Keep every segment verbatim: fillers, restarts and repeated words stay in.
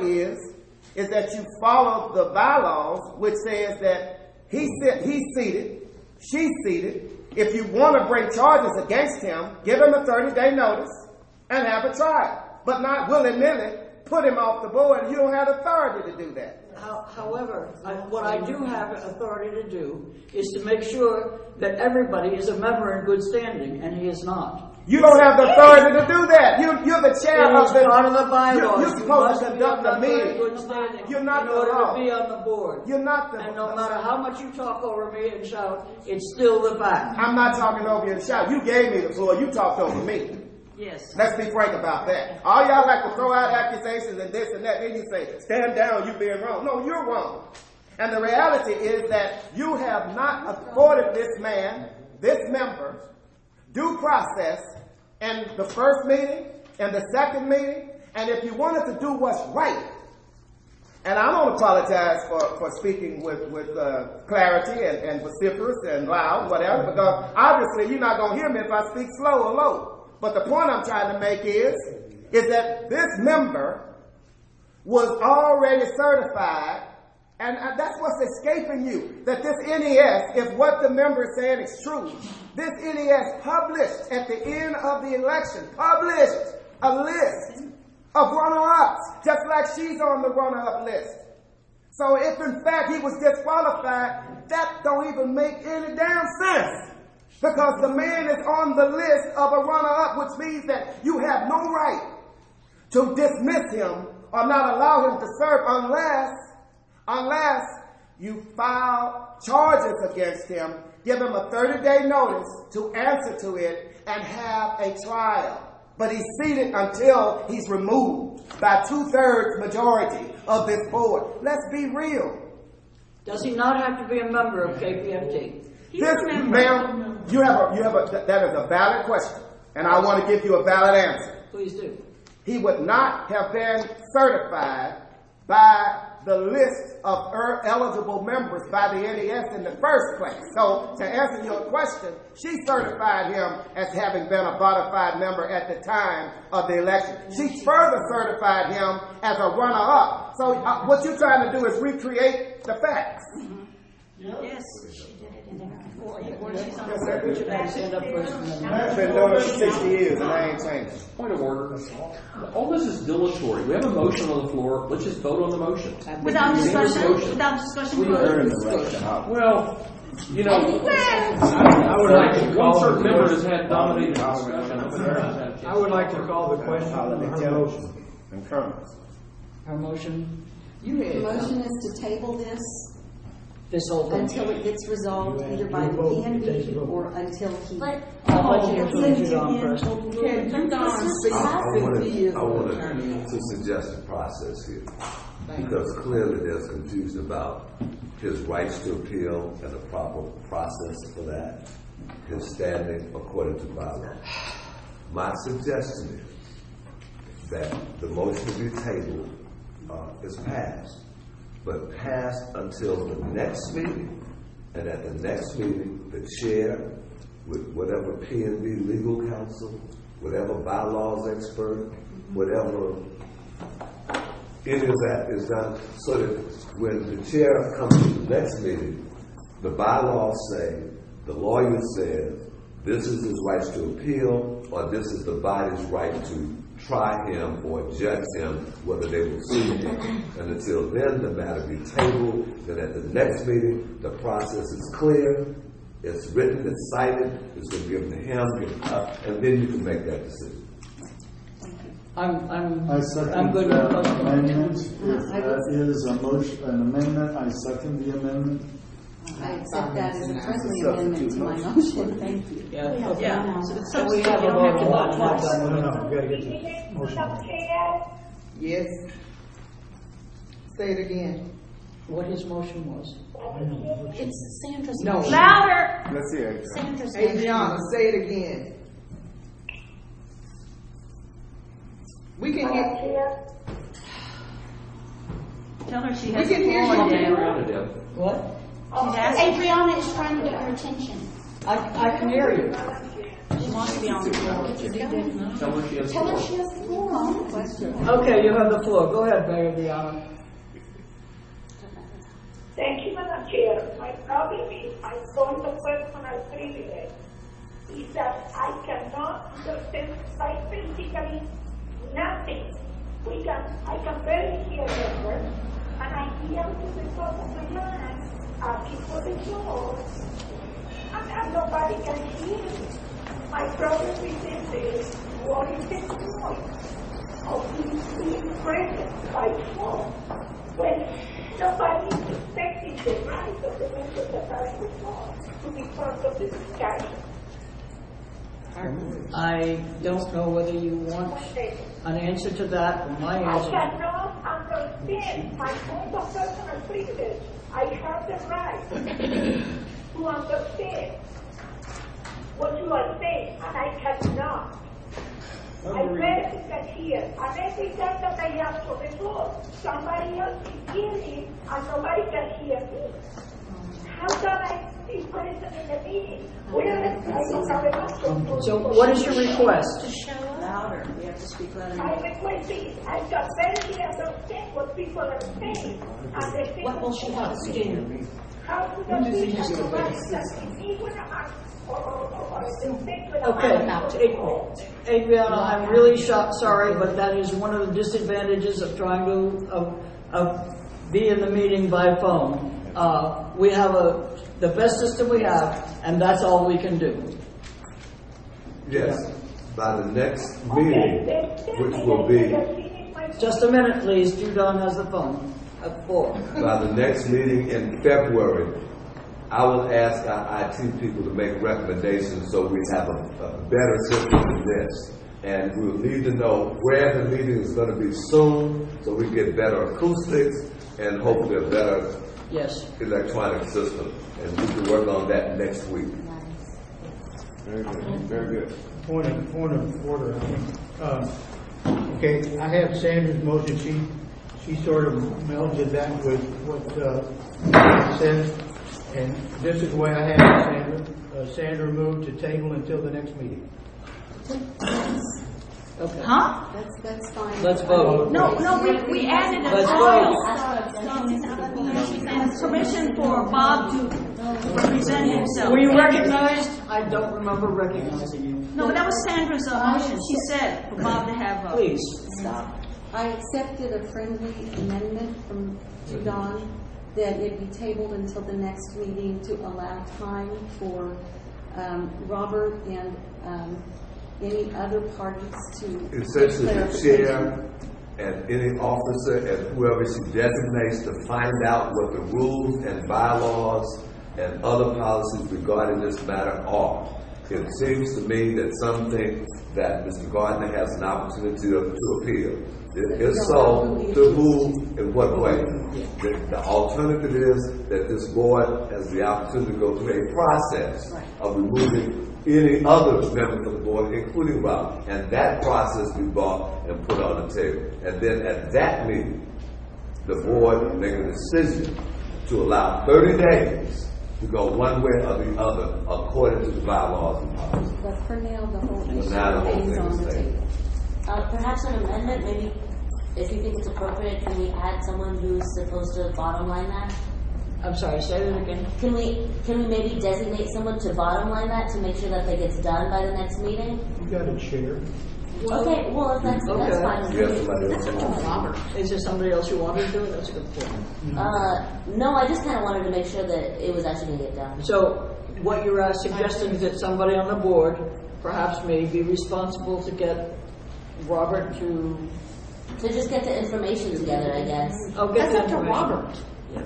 is, is that you follow the bylaws, which says that he sit, he's seated, she's seated. If you want to bring charges against him, give him a thirty-day notice and have a trial, but not willy-nilly put him off the board. You don't have authority to do that. How, however, I, what I do have authority to do is to make sure that everybody is a member in good standing, and he is not. You don't have the authority to do that. You, you're the chair It of is the... part of the bylaws. You're, you're You supposed to must be conduct a a member in meeting. good standing You're not in the order law. to be on the board. You're not the... And no matter how much you talk over me and shout, it's still the fact. I'm not talking over you and shout. You gave me the floor. You talked over me. Yes. Let's be frank about that. All y'all like to throw out accusations and this and that. Then you say, stand down, you being wrong. No, you're wrong. And the reality is that you have not afforded this man, this member, due process in the first meeting, in the second meeting, and if you wanted to do what's right, and I don't apologize for, for speaking with, with uh, clarity and, and vociferous and loud, whatever, because obviously you're not going to hear me if I speak slow or low. But the point I'm trying to make is, is that this member was already certified, and that's what's escaping you, that this N E S, if what the member is saying is true, this N E S published at the end of the election, published a list of runner-ups, just like she's on the runner-up list. So if in fact he was disqualified, that don't even make any damn sense. Because the man is on the list of a runner-up, which means that you have no right to dismiss him or not allow him to serve unless, unless you file charges against him, give him a thirty-day notice to answer to it, and have a trial. But he's seated until he's removed by two-thirds majority of this board. Let's be real. Does he not have to be a member of K P F T? This, ma'am, you have a, you have a, that is a valid question, and I want to give you a valid answer. Please do. He would not have been certified by the list of er, eligible members by the N E S in the first place. So, to answer your question, she certified him as having been a bona fide member at the time of the election. She further certified him as a runner-up. So, uh, what you're trying to do is recreate the facts. Mm-hmm. Yes, she did it in there. I've been doing it for sixty years and I ain't changed. Point of order. All this is dilatory. We have a motion on the floor. Let's just vote on the motion. Without discussion, without discussion. We earned the right to have. Well, you know, I, I would like to. One certain member has had dominated discussion. I would like to call the question on her motion. And comments. Our motion. You had the motion is to table this this whole thing until it gets resolved either by the P N B or until he. But I'll let you introduce it on first. I, I wanted, I wanted to suggest a process here, because clearly there's confusion about his rights to appeal and the proper process for that, his standing according to bylaw. My suggestion is that the motion to be tabled uh, is passed, but passed until the next meeting, and at the next meeting, the chair, with whatever P N B legal counsel, whatever bylaws expert, whatever any of that is done, so that when the chair comes to the next meeting, the bylaws say, the lawyer says, this is his rights to appeal, or this is the body's right to try him or judge him, whether they will sue him. And until then, the matter be tabled. Then at the next meeting, the process is clear, it's written, it's cited, it's been given to him, given up, and then you can make that decision. I'm, I'm, I second I'm good that with amendment. If that is a motion, an amendment, I second the amendment. I accept that as a friendly amendment to my motion. Thank you. Yeah. Yeah. So we have a motion on that. No, no, we gotta get the motion. Yes. Say it again. What his motion was. it's Sandra's No. motion. Louder! Let's hear it. Sandra's motion. Adriana, say it again. We can hear. Tell her she We has can the hear floor you. now. What? She's asking. Adriana is trying to get her attention. I, I can hear you. She's wants to be on the floor. Tell her she has the Tell her floor. she has the floor on the question. Okay, you have the floor. Go ahead, Mayor Diana. Thank you, Madam Chair. My problem is I told the personal privilege is that I cannot understand basically nothing. We can, I can barely hear the words, and I hear to the top of my lungs asking for the floor, and, and nobody can hear me. My problem is this: what is the point of being, being present by phone when nobody is respecting the rights of the members that are in the floor to be part of the discussion? I don't know whether you want an answer to that or my I answer. cannot understand my own personal privilege. I have the right to understand what you are saying, and I cannot. I barely can hear, and every time that I ask for the floor, somebody else is hearing, and nobody can hear me. How can I be present in the meeting? Where I don't have enough. So what is your request? Louder. We have to speak louder. My request is I can barely understand what people are saying, and they think, What will she have to do? how could I be somebody that me when I'm or, or, or, or the thing when I'm Okay, out. Ad- Adriana, I'm really sho- sorry, but that is one of the disadvantages of trying to of, of be in the meeting by phone. Uh, we have a the best system we have, and that's all we can do. Yes, by the next meeting, which will be, Just a minute, please. Judon has the phone. At four. by the next meeting in February, I will ask our I T people to make recommendations so we have a, a better system than this. And we'll need to know where the meeting is going to be soon so we get better acoustics and hopefully a better Yes. electronic system. And we can work on that next week. Very good, very good. Point of, point of order. Uh, Okay, I have Sandra's motion. She, she sort of melded that with what uh, says, and this is the way I have it, Sandra. Uh, Sandra moved to table until the next meeting. Okay. Huh? That's, that's fine. Let's vote. No, no, we, we added a Let's vote. And permission for Bob to represent himself. Were you recognized? I don't remember recognizing you. No, but that was Sandra's uh, motion. She said for Bob to have a. Please. Stop. I accepted a friendly amendment from Judon that it be tabled until the next meeting to allow time for um, Robert and um, any other parties to Essentially, the clarification. chair and any officer and whoever she designates to find out what the rules and bylaws and other policies regarding this matter are. It seems to me that something that Mister Gardner has an opportunity to, to appeal. If so, to whom, in what way? The, the alternative is that this board has the opportunity to go through a process of removing any other member of the board, including Rob, and that process be brought and put on the table. And then at that meeting, the board make a decision to allow thirty days to go one way or the other according to the bylaws and policies. But for now, the whole But issue now the whole remains thing on is the tabled. table. Uh, perhaps an amendment, maybe if you think it's appropriate, can we add someone who's supposed to bottom line that? I'm sorry, say that again. Can we can we maybe designate someone to bottom line that to make sure that that gets done by the next meeting? You got a chair. Okay, well if that's Okay. that's fine. You have somebody else who wants to- Is there somebody else who wanted to do it? That's a good point. Uh, no, I just kind of wanted to make sure that it was actually going to get done. So what you're uh, suggesting is that somebody on the board, perhaps me, be responsible to get Robert to. To just get the information together, I guess. Oh, get That's the up to information. Robert.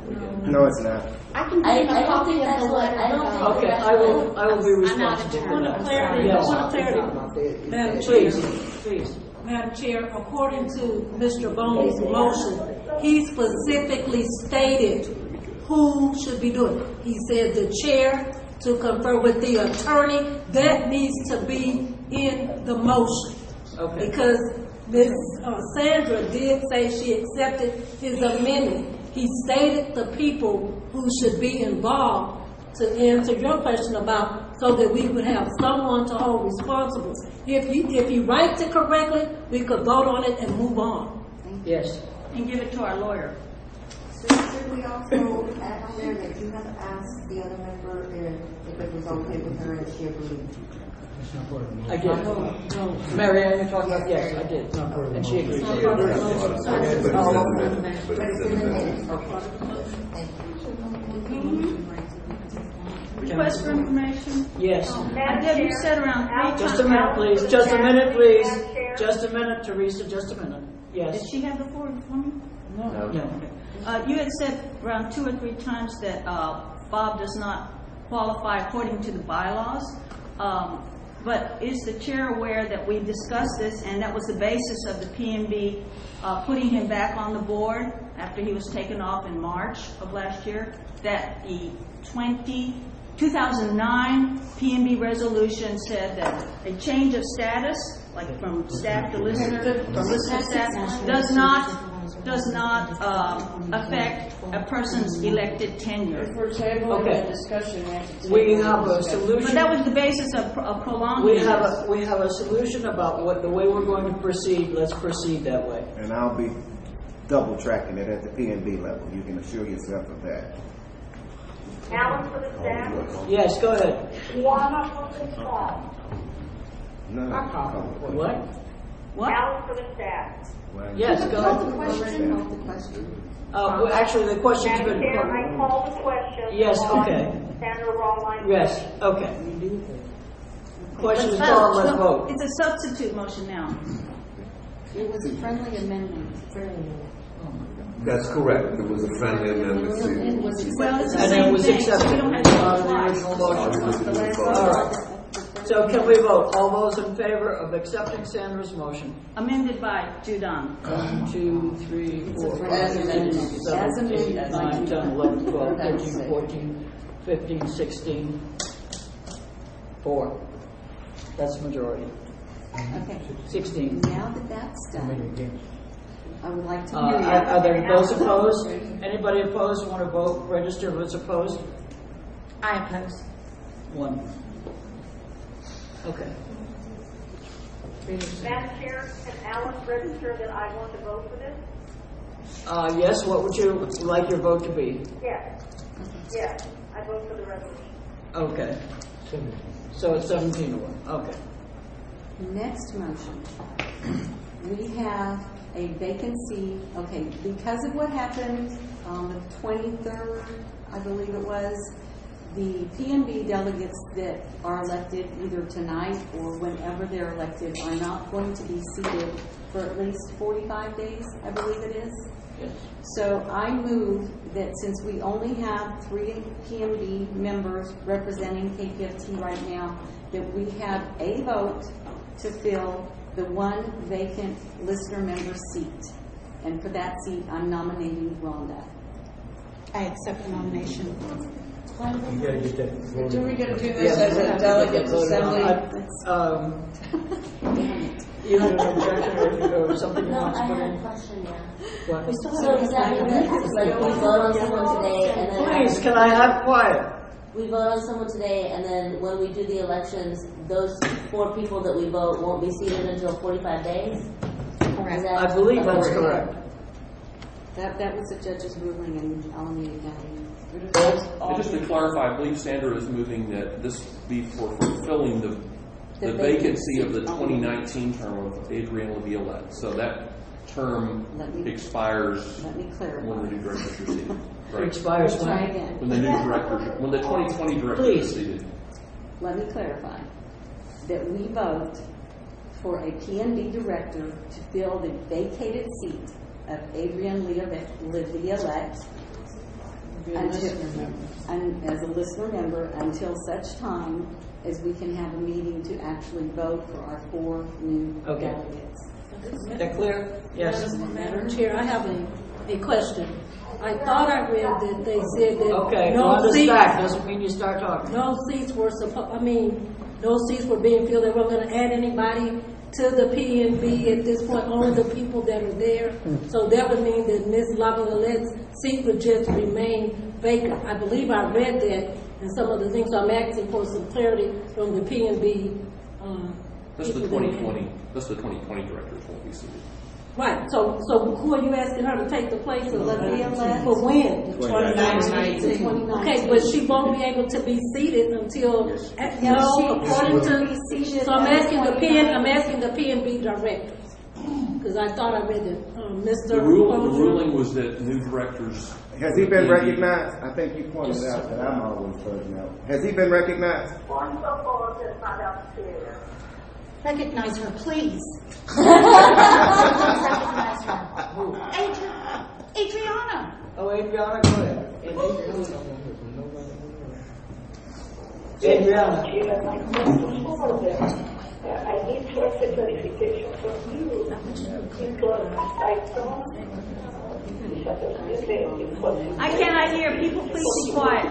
No, it's not. I can I, give him I a don't copy think of that's the what letter. I don't that think Okay, that's I will. what- I will be responsible. Point of clarity, Yes. point of clarity. Madam Please, please. Madam Chair, according to Mister Boney's motion, he specifically stated who should be doing it. He said the chair to confer with the attorney. That needs to be in the motion. Okay. Because Miz Uh, Sandra did say she accepted his amendment. He stated the people who should be involved. To answer your question about so that we would have someone to hold responsible. If you, if you write it correctly, we could vote on it and move on. Yes. And give it to our lawyer. So should we also add on there that you have asked the other member if, if it was okay with her and she agreed? I did. No, no. Mary Ann, you're talking about, yes, I did. And she agreed. But it's in the minutes. Request for information? Yes. I did, you said around three times. Just a minute, please. Just a minute, please. Just a minute, Teresa, just a minute. Yes. Did she have the floor for me? No. No. Okay. Uh, you had said around two or three times that uh, Bob does not qualify according to the bylaws. Um, but is the chair aware that we discussed this and that was the basis of the P M B uh, putting him back on the board after he was taken off in March of last year? That the two thousand nine P M B resolution said that a change of status, like from staff to listener, from listener to staff, does not does not um, affect a person's elected tenure. If we're tabling the discussion, we have a solution. But that was the basis of, of prolonging. We have a we have a solution about what the way we're going to proceed. Let's proceed that way. And I'll be double tracking it at the P M B level. You can assure yourself of that. Alan for the staff. Yes, go ahead. Juana for the staff. No. What? What? Alan for the staff. Yes, go ahead. Call the question. Call the question. Uh, well, actually, the question's been. Madam Chair, I call the question. Yes, okay. Sandra Rawline. Yes, okay. Question is called, let's vote. It's a substitute motion now. It was a friendly amendment. That's correct. It was a friendly amendment. It was Well, it's the And same it was thing, accepted. so we don't have to Uh, the apply. original motion. All right. So can we vote? All those in favor of accepting Sandra's motion? Amended by Judon. One, two, three, four, As five, amended. six, As seven, eight, amended. nine, ten, eleven, twelve, thirteen, fourteen, fifteen, sixteen. Four. That's the majority. Okay. Sixteen. Now that that's done, I would like to Uh, hear. are, are there those opposed? Anybody opposed want to vote? Register who's opposed? I oppose. One. Okay. Madam Chair, can Alan register that I want to vote for this? Uh, yes, what would you like your vote to be? Yes. Yes, I vote for the resolution. Okay. So it's seventeen to one. Okay. Next motion. We have a vacancy, okay, because of what happened on the twenty-third, I believe it was, the P M B delegates that are elected either tonight or whenever they're elected are not going to be seated for at least forty-five days, I believe it is. Yes. So I move that since we only have three P M B members representing K P F T right now, that we have a vote to fill the one vacant listener member seat. And for that seat, I'm nominating Rhonda. I accept the nomination. You gotta get that. Do we gotta do this Yes, as we a have to delegates vote on assembly? it. Um, you had an objection or, or something you No, want to I put had a in? question, yeah. What? So does that mean that, like, we vote on someone today and then... Please, can I have quiet? We vote on someone today and then when we do the elections, those four people that we vote won't be seated until forty-five days? Correct. I believe that's correct. That that was the judge's ruling in Alameda County. And just to clarify, I believe Sandra is moving that this be for fulfilling the the, The vacancy of the vacancy. twenty nineteen term of Adrienne Laviolette. So that term Let me- expires Let me clarify. when the new director is seated. It Right? expires Let's try when? again. When the new director, when the twenty twenty director is Please. seated. Let me clarify that we vote for a P M D director to fill the vacated seat of Adrienne Laviolette until, and as a listener member until such time as we can have a meeting to actually vote for our four new Okay. delegates. Is that clear? Yes. Madam Chair, I have a, a question. I thought I read that they said that Okay, no on the seats, stack doesn't mean you start talking. no seats were supposed, I mean, no seats were being filled. They weren't going to add anybody to the P N B at this point, only the people that are there. So that would mean that Miz Laviolette's seat would just remain vacant. I believe I read that and some of the things. So I'm asking for some clarity from the P and B. Uh, That's the people that- twenty twenty, that's the twenty twenty directors won't be seated. Right, so, so who are you asking her to take the place of? Olivia Lett. For when? twenty nineteen. Okay, but she won't be able to be seated until, Yes, no, she- according she will to, be seated so I'm at asking the P and, twenty-nine. I'm asking the P and B directors. Because I thought I read it, um, Mister The rule, the ruling was that new directors. Has he been recognized? I think you pointed out that I'm always voting out. Has he been recognized? Point of order, Madam Chair. Recognize her, please. Recognize her. Adri- Adriana. Oh, Adriana, go ahead. Adriana. I need first a clarification from you because I don't. I cannot hear. People, please be quiet.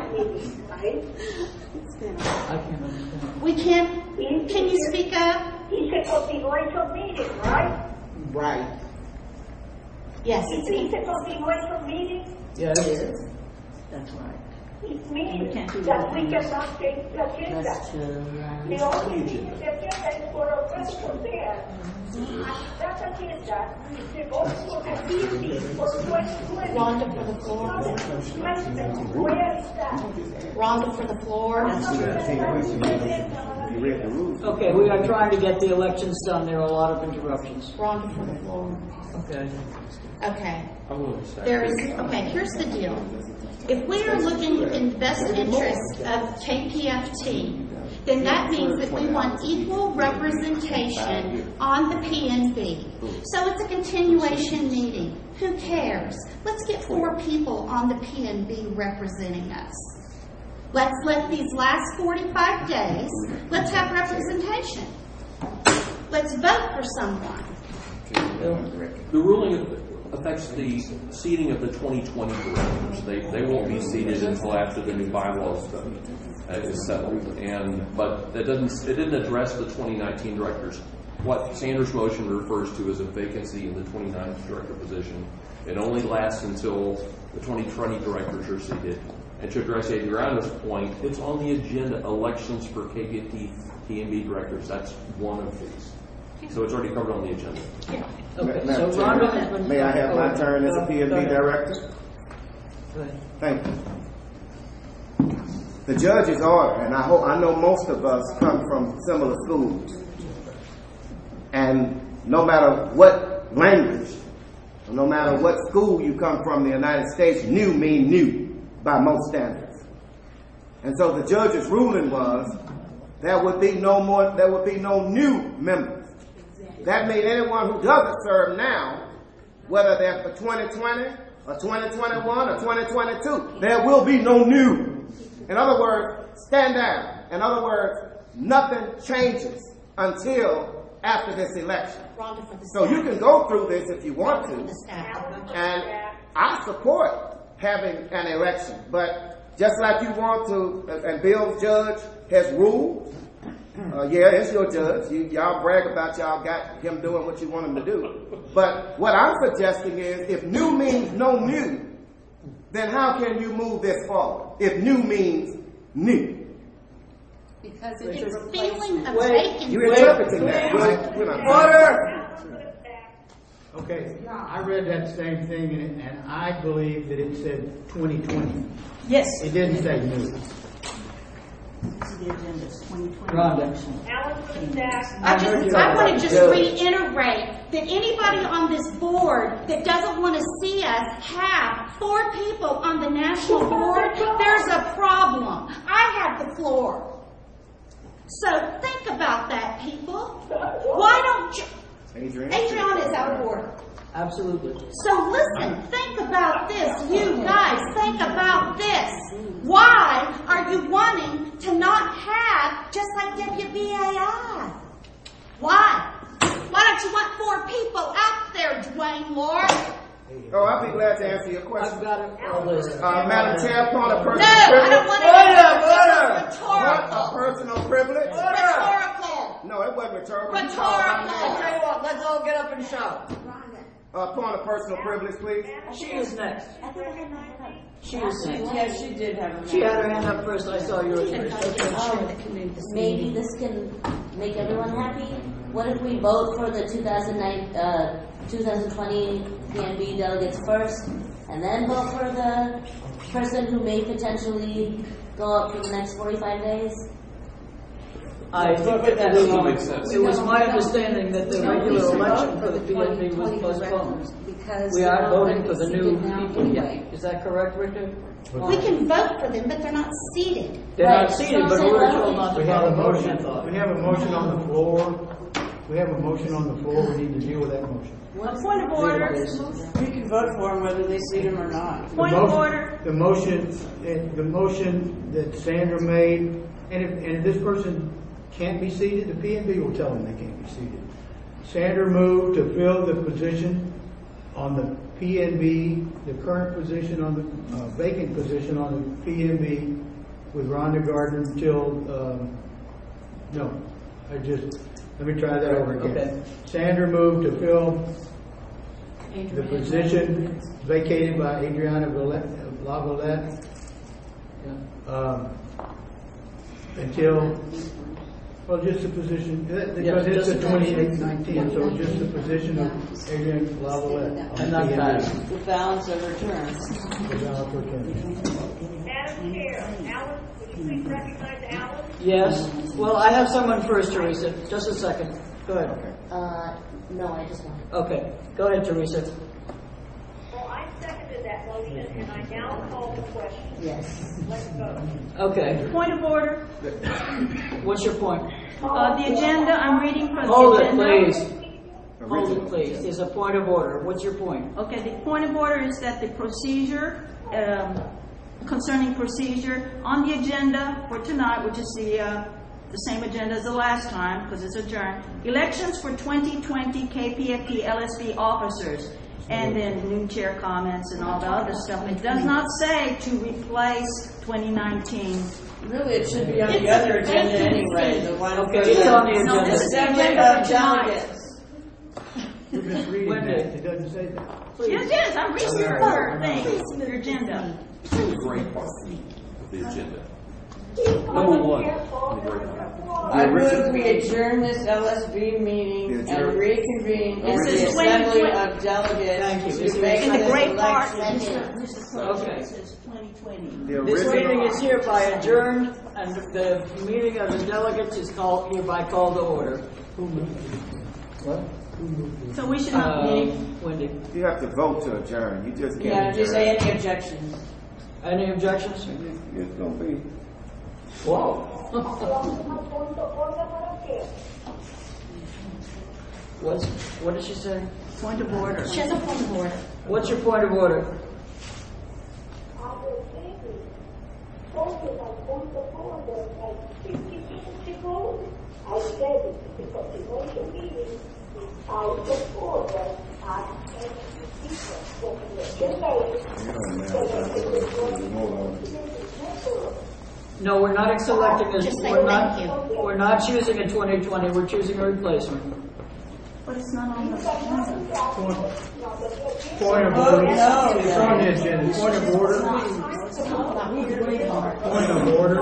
We can't. Can you speak up? It's a continuation meeting, right? Right. Yes. It's a continuation meeting. Yes. That's right. It means that we cannot change the agenda. That's true, The only thing is the agenda is for a person there. And that agenda is the vote for the meeting for twenty twenty. Rhonda for the floor. Where is that? Rhonda for the floor. You read the rules. Okay, we are trying to get the elections done. There are a lot of interruptions. Rhonda for the floor. Okay. Okay. I'm willing to There is, okay, here's the deal. If we are looking in best interest of K P F T, then that means that we want equal representation on the P N B. So it's a continuation meeting. Who cares? Let's get four people on the P N B representing us. Let's let these last forty-five days, let's have representation. Let's vote for someone. The ruling affects the seating of the twenty twenty directors. They, they won't be seated until after the new bylaws uh, is settled. And, but that doesn't, it didn't address the twenty nineteen directors. What Sanders' motion refers to as a vacancy in the twenty-ninth director position. It only lasts until the twenty twenty directors are seated. And to address Adriana's point, it's on the agenda, elections for K P F T P N B directors. That's one of these. So it's already covered on the agenda. Okay, Madam so Chair, Rhonda has been. may I have my turn as a P N B Go ahead. director? Go ahead. Thank you. The judge's order, and I hope I know most of us come from similar schools, and no matter what language, no matter what school you come from in the United States, new mean new by most standards. And so the judge's ruling was there would be no more, there would be no new members. That means anyone who doesn't serve now, whether they're for twenty twenty or twenty twenty-one or twenty twenty-two, there will be no new. In other words, stand down. In other words, nothing changes until after this election. So you can go through this if you want to, and I support having an election, but just like you want to, and Bill's judge has ruled, uh, yeah, it's your judge. You, y'all brag about y'all got him doing what you want him to do. But what I'm suggesting is, if new means no new, then how can you move this forward? If new means new. Because it's a feeling of Wait, vacancy. You're interpreting that. We're, we're not- Order! Okay, I read that same thing, and, and I believe that it said twenty twenty. Yes. It didn't say new. The agenda is twenty twenty. Rhonda. I just, I want to just reiterate that anybody on this board that doesn't want to see us have four people on the national board, there's a problem. I have the floor. So think about that, people. Why don't you... Adriana is out of order. Absolutely. So listen, think about this. You guys, think about this. Why are you wanting to not have just like W B A I? Why? Why don't you want four people out there, Dwayne Moore? Oh, I'll be glad to answer your question. I've got it on this. Uh, Madam Chair, upon a personal No, privilege. I don't want to Order, It's order. rhetorical. What a personal privilege. Rhetorical. No, it wasn't rhetorical. Rhetorical. I'll tell you what, let's all get up and shout. uh, point of personal privilege, please? She is next. She is next. Yes, she did have her. She had her hand up first. I saw yours first. Um, maybe this can make everyone happy. What if we vote for the two thousand nine, uh, two thousand twenty P N B delegates first, and then vote for the person who may potentially go up for the next forty-five days? I think that it was, it was my understanding that the regular election for the P N B was postponed. We are voting for the new people. Yeah. Is that correct, Richard? We can vote for them, but they're not seated. They're not seated, but we were told not to We have a vote. motion, we have a motion on the floor. We have a motion on the floor. We need to deal with that motion. A point of order. You can vote for them whether they see them or not. Point The of motion- order. The motion, eh, the motion that Sandra made, and if, and if this person can't be seated, the P N B will tell them they can't be seated. Sandra moved to fill the position on the P N B, the current position on the, uh, vacant position on the P N B with Rhonda Gardner until, um, no, I just, let me try that over again. Okay. Sandra moved to fill the position vacated by Adriana Lavalette um, until, well, just the position, because Yeah, it's just a the twenty-eight nineteen, so just the position of Adriana Lavalette. And not that. The balance of her term. Madam Chair, Alan, would you please recognize Alan? Yes. Well, I have someone first, Teresa. Just a second. Go ahead. Uh, no, I just want. Okay. Go ahead, Teresa. Well, I seconded that motion, and I now call the question. Yes. Let's vote. Okay. Point of order. What's your point? Uh, the agenda, I'm reading from the Hold it, agenda. please. Hold it, please. Is a point of order. What's your point? Okay, the point of order is that the procedure, um, concerning procedure, on the agenda for tonight, which is the, uh, the same agenda as the last time, because it's adjourned, elections for twenty twenty K P F T L S B officers, and then new chair comments and all the other stuff. It does not say to replace twenty nineteen. Really, it should be on the other agenda anyway, the one. Okay, it's on the No, agenda. this is the Assembly agenda of for tonight. delegates. You're misreading Wendy. that. It doesn't say that. Yes, yes, I'm reading your, your thing, your agenda. The great part of the agenda. Number one, the great part. I move we adjourn this L S B meeting and reconvene in This the is Assembly twenty of Delegates Thank you. to make In the this great part. election. Okay. This is twenty twenty. The This original- meeting is hereby adjourned, and the meeting of the delegates is called, hereby called to order. What? So we should not Uh, meet. Wendy. You have to vote to adjourn. You just can't Yeah, just say adjourn. any objections. Any objections? It's gonna be. Whoa. What's, what did she say? Point of order. She has a point of order. What's your point of order? I said it because the motion meeting is out of order at any people. So the agenda is No, we're not selecting a, Just say we're thank not, you. we're not choosing a twenty twenty, we're choosing a replacement. But it's not on the agenda. Point point of order. no. It's on the agenda. Point of order. Point of order.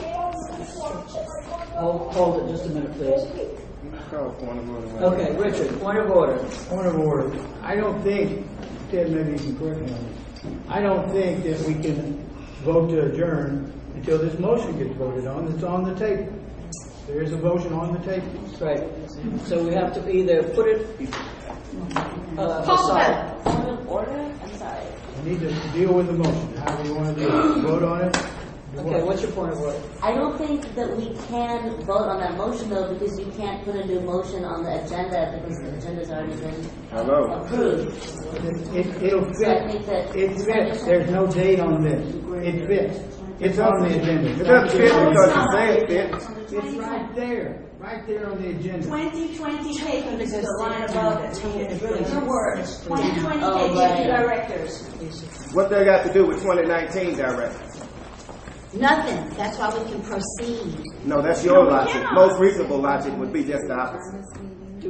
Hold, hold it just a minute, please. Call point of order. Okay, Richard, point of order. Point of order. I don't think, Ted, maybe you can correct me on this. I don't think that we can vote to adjourn until this motion gets voted on. It's on the table. There is a motion on the table. Right. So we have to either put it uh, Call aside. vote. Point of order? I'm sorry. We need to deal with the motion. However you want to do it. Vote on it. Do Okay, what? what's your point of order? I don't think that we can vote on that motion though, because you can't put a new motion on the agenda because the agenda's already been Hello. approved. It, it'll So I fit. think that It fits. There's no date on this. It fits. It's on the agenda. It doesn't fit because you say it fits. It's right there. Right there on the agenda. twenty twenty K P is the line above it. It's really your words. twenty twenty Oh, K P right. directors. What they got to do with twenty nineteen director? Nothing. That's why we can proceed. No, that's your logic. Most reasonable logic would be just the opposite. Do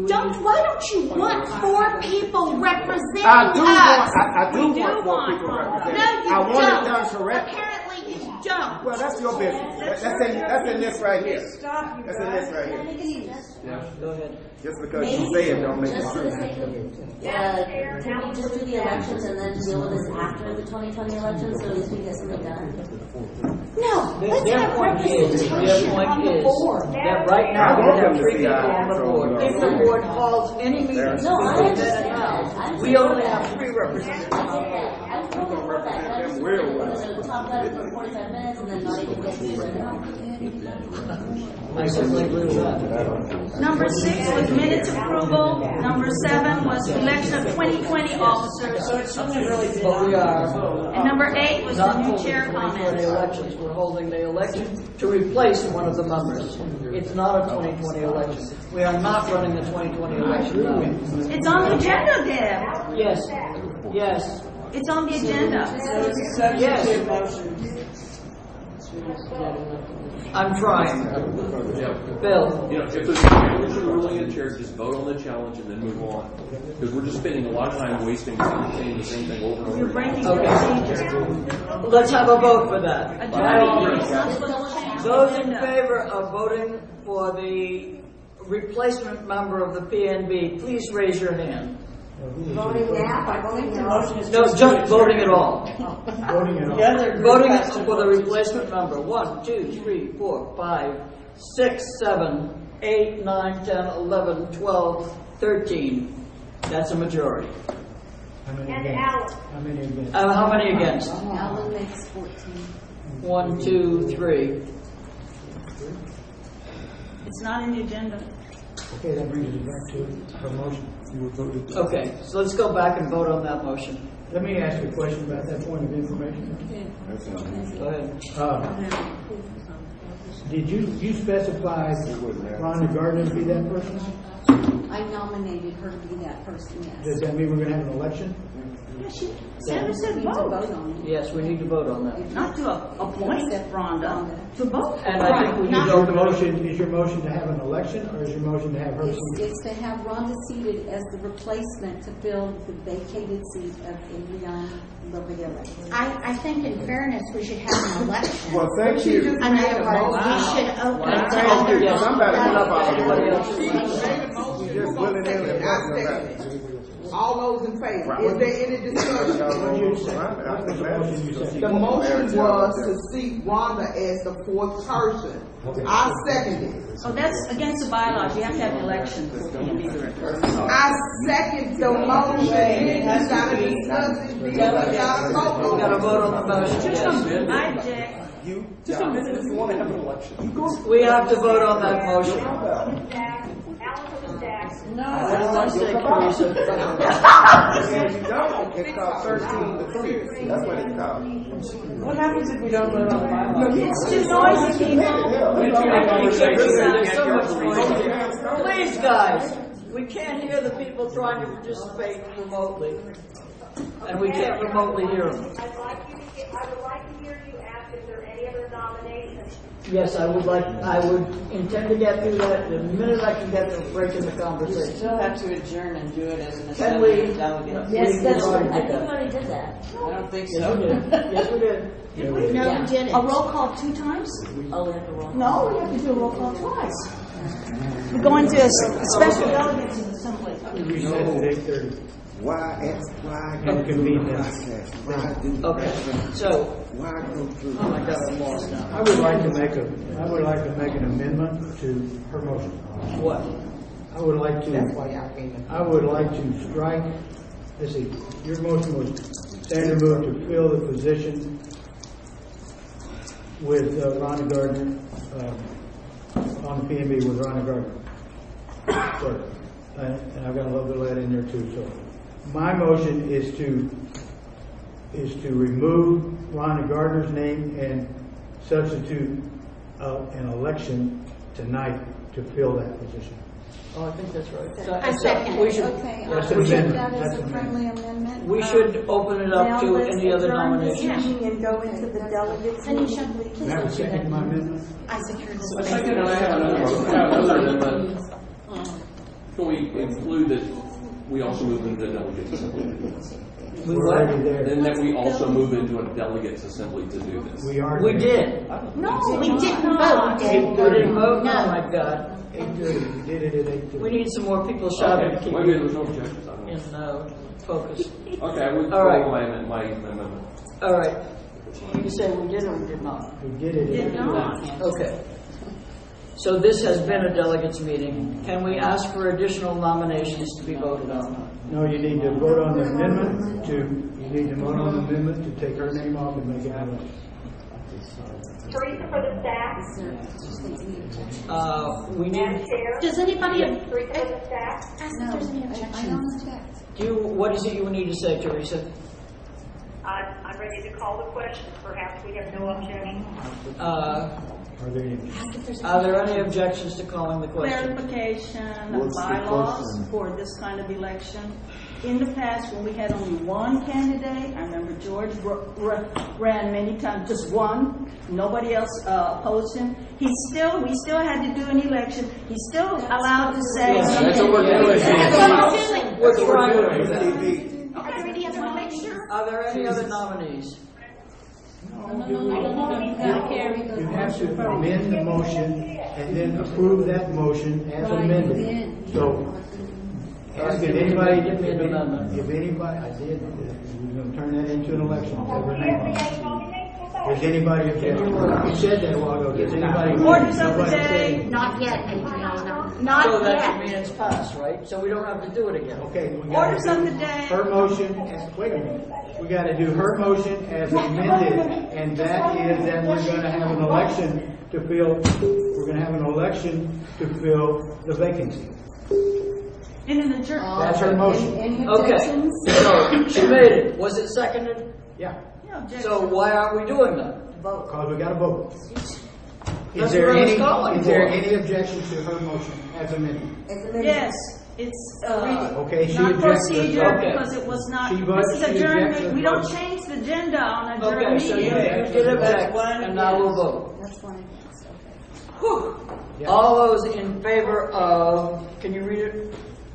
Don't, why don't you want four people representing I do want, us? I, I do We do want four want people four. represented. No, you I want don't. it done correctly. Apparently you don't. Well, that's your business. That- That's in, that's in this right here. That's in this right here. Go ahead. Just because you say it don't make it Just for true. the sake of, uh, can we just do the elections and then deal with this after the twenty twenty elections, so at least we get something done? No, Their, let's their have point is, their representation point on the is board. that right now I we want them have to three see people our on the control board. of If the our- board calls any meeting to No, I be understand set that. now, I'm we only saying have that. three representatives. I get that. I'm totally for that. but I just Real don't well. want to talk about it for forty-five minutes and then not even get to it. I certainly agree with that. Number six was minutes approval. Number seven was election of twenty twenty officers. But we are And number eight was the not new holding chair twenty twenty comments. elections. We're holding the election to replace one of the members. It's not a twenty twenty election. We are not running the twenty twenty election now. It's on the agenda, Deb. Yes, yes, It's on the agenda. yes. I'm trying. Bill. You know, if there's a challenge to the ruling of the chair, just vote on the challenge and then move on. Because we're just spending a lot of time wasting saying the same thing over and over. You're again. breaking the procedure. Let's have a vote for that. Adjourning. It's not supposed to change the Those in agenda. favor of voting for the replacement member of the P N B, please raise your hand. Voting now, by voting now. No, just voting at all. Voting at all. Voting for the replacement member. One, two, three, four, five, six, seven, eight, nine, ten, eleven, twelve, thirteen. That's a majority. How many And against? Alan. How many against? Uh, how many against? Alan makes fourteen. One, two, three. It's not in the agenda. Okay, that brings us back to our motion. Okay, so let's go back and vote on that motion. Let me ask you a question about that point of information. Go ahead. Uh, Did you, you specify Rhonda Gardner to be that person? I nominated her to be that person, yes. Does that mean we're gonna have an election? Yeah, she, Sandra said We need to vote. vote on it. Yes, we need to vote on that. Not to a- appoint Rhonda, to vote. And I think we need Is to your open it. motion, is your motion to have an election, or is your motion to have her It's, seated? it's to have Rhonda seated as the replacement to fill the vacated seat of Adriana Lovedella. I, I think in fairness, we should have an election. Well, thank you. In other words, we should open it to Thank you. other. Somebody put up all Anybody the else? She made a motion. You just willy-nilly I voting second on it. All those in favor? Is there any discussion? What you said, what was the motion you said? The motion was to seat Rhonda as the fourth person. I seconded it. Oh, that's against the bylaws. You have to have an election for P and B director. I second the motion. You gotta discuss it. You gotta vote We gotta on vote on the motion. yes. I object. You, Just a minute if you want to have an election. We have to vote on that motion. Alan was back. What did I say, Teresa? and you don't, it's called thirteen to three. That's what it's called. What happens if we don't vote on the bylaws? It's too noisy, people. There's so much noise. Please, guys, we can't hear the people trying to participate remotely. And we can't remotely hear them. I'd like you to get, I would like to hear you ask if there are any other nominations. Yes, I would like, I would intend to get through that the minute I can get to break in the We conversation. still have to adjourn and do it as an Can we? assembly of delegates. Yes, that's already right. I did think we that. already did that. I don't think Yes, so. we did. Yes, we did. Did we? No, Yeah. you didn't. A roll call two times? Oh, we have to roll. No, we have to do a roll call twice. We're going to a s- special delegates assembly. We recess at eight thirty. Why, X, why, And convene then. why do Okay, so, why go through? oh my God, I'm lost now. I would like to make a, I would like to make an amendment to her motion. What? I would like to. That's why y'all came in. I would like to strike, let's see, your motion was Sandra moved to fill the position with uh, Rhonda Gardner, uh, on the P and B with Rhonda Gardner. Sorry. And, and I've got a little bit of that in there too, so. My motion is to, is to remove Rhonda Gardner's name and substitute uh, an election tonight to fill that position. Oh, I think that's right. So- I so second. We should, Okay, That's I'll an take amendment. that as That's a an friendly amendment. we Uh, should open it up to any other nominations. and go into the delegates Anisha, meeting. Can I have a second to my amendment? I secured this. I second and I have another, I have another amendment. Can we include that we also move into the delegates assembly? We were already there. And that we also move into a delegates assembly to do this. We are. We there. did. No, we didn't vote. We didn't vote? Oh my God. eight thirty, we did it at eight thirty. We need some more people shouting to Okay, keep maybe you there's no objections. I don't know. in uh, focus. Okay, I would All right. call my amendment. My amendment. All right. You say we did or we did not? We did it. Did at not. Okay. So this has been a delegates meeting. Can we ask for additional nominations to be voted on? No, you need to vote on the amendment to, you need to vote on the amendment to take her name off and make it Alice. Teresa for the staff. Uh, we Madam need, Chair. Does anybody Teresa for the staff. ask if there's any objections? do you, what is it you need to say, Teresa? I'm, I'm ready to call the question. Perhaps we have no objection. Uh, Are there any? are there any objections to calling the question? Clarification of What's the bylaws question? for this kind of election. In the past, when we had only one candidate, I remember George r- r- ran many times, just one. Nobody else uh, opposed him. He still, we still had to do an election. He's still allowed to say. Yes, that's what we're doing. That's what we're doing. We're trying to. Are there any other nominations? Are there any other nominees? You have to amend the motion and then approve that motion as amended. So, ask if anybody, if any- if anybody, I did, we're gonna turn that into an election. Have her name on it. Does anybody object? You said that a while ago. Does anybody? Orders of the nobody day. say- Not yet, Adriana. So Not that yet. means it's passed, right? So we don't have to do it again. Okay, we gotta Orders of do the day. her motion, as- wait a minute. We gotta do her motion as amended, and that is that we're gonna have an election to fill, we're gonna have an election to fill the vacancy. In an adjournment. That's her motion. Okay, so she made it. Was it seconded? Yeah, Yeah, objection. So why aren't we doing that? because we gotta vote. Is That's there what I was any, calling is there for. any objection to her motion as amended? Yes, it's uh, Okay, she not objects to the procedure vote. because it was not. She votes- This is she objects to adjournment. the We don't vote. change the agenda on adjourned Okay, so you meeting. you did it back, and now we'll vote. That's fine. Whew. All those in favor of, can you read it?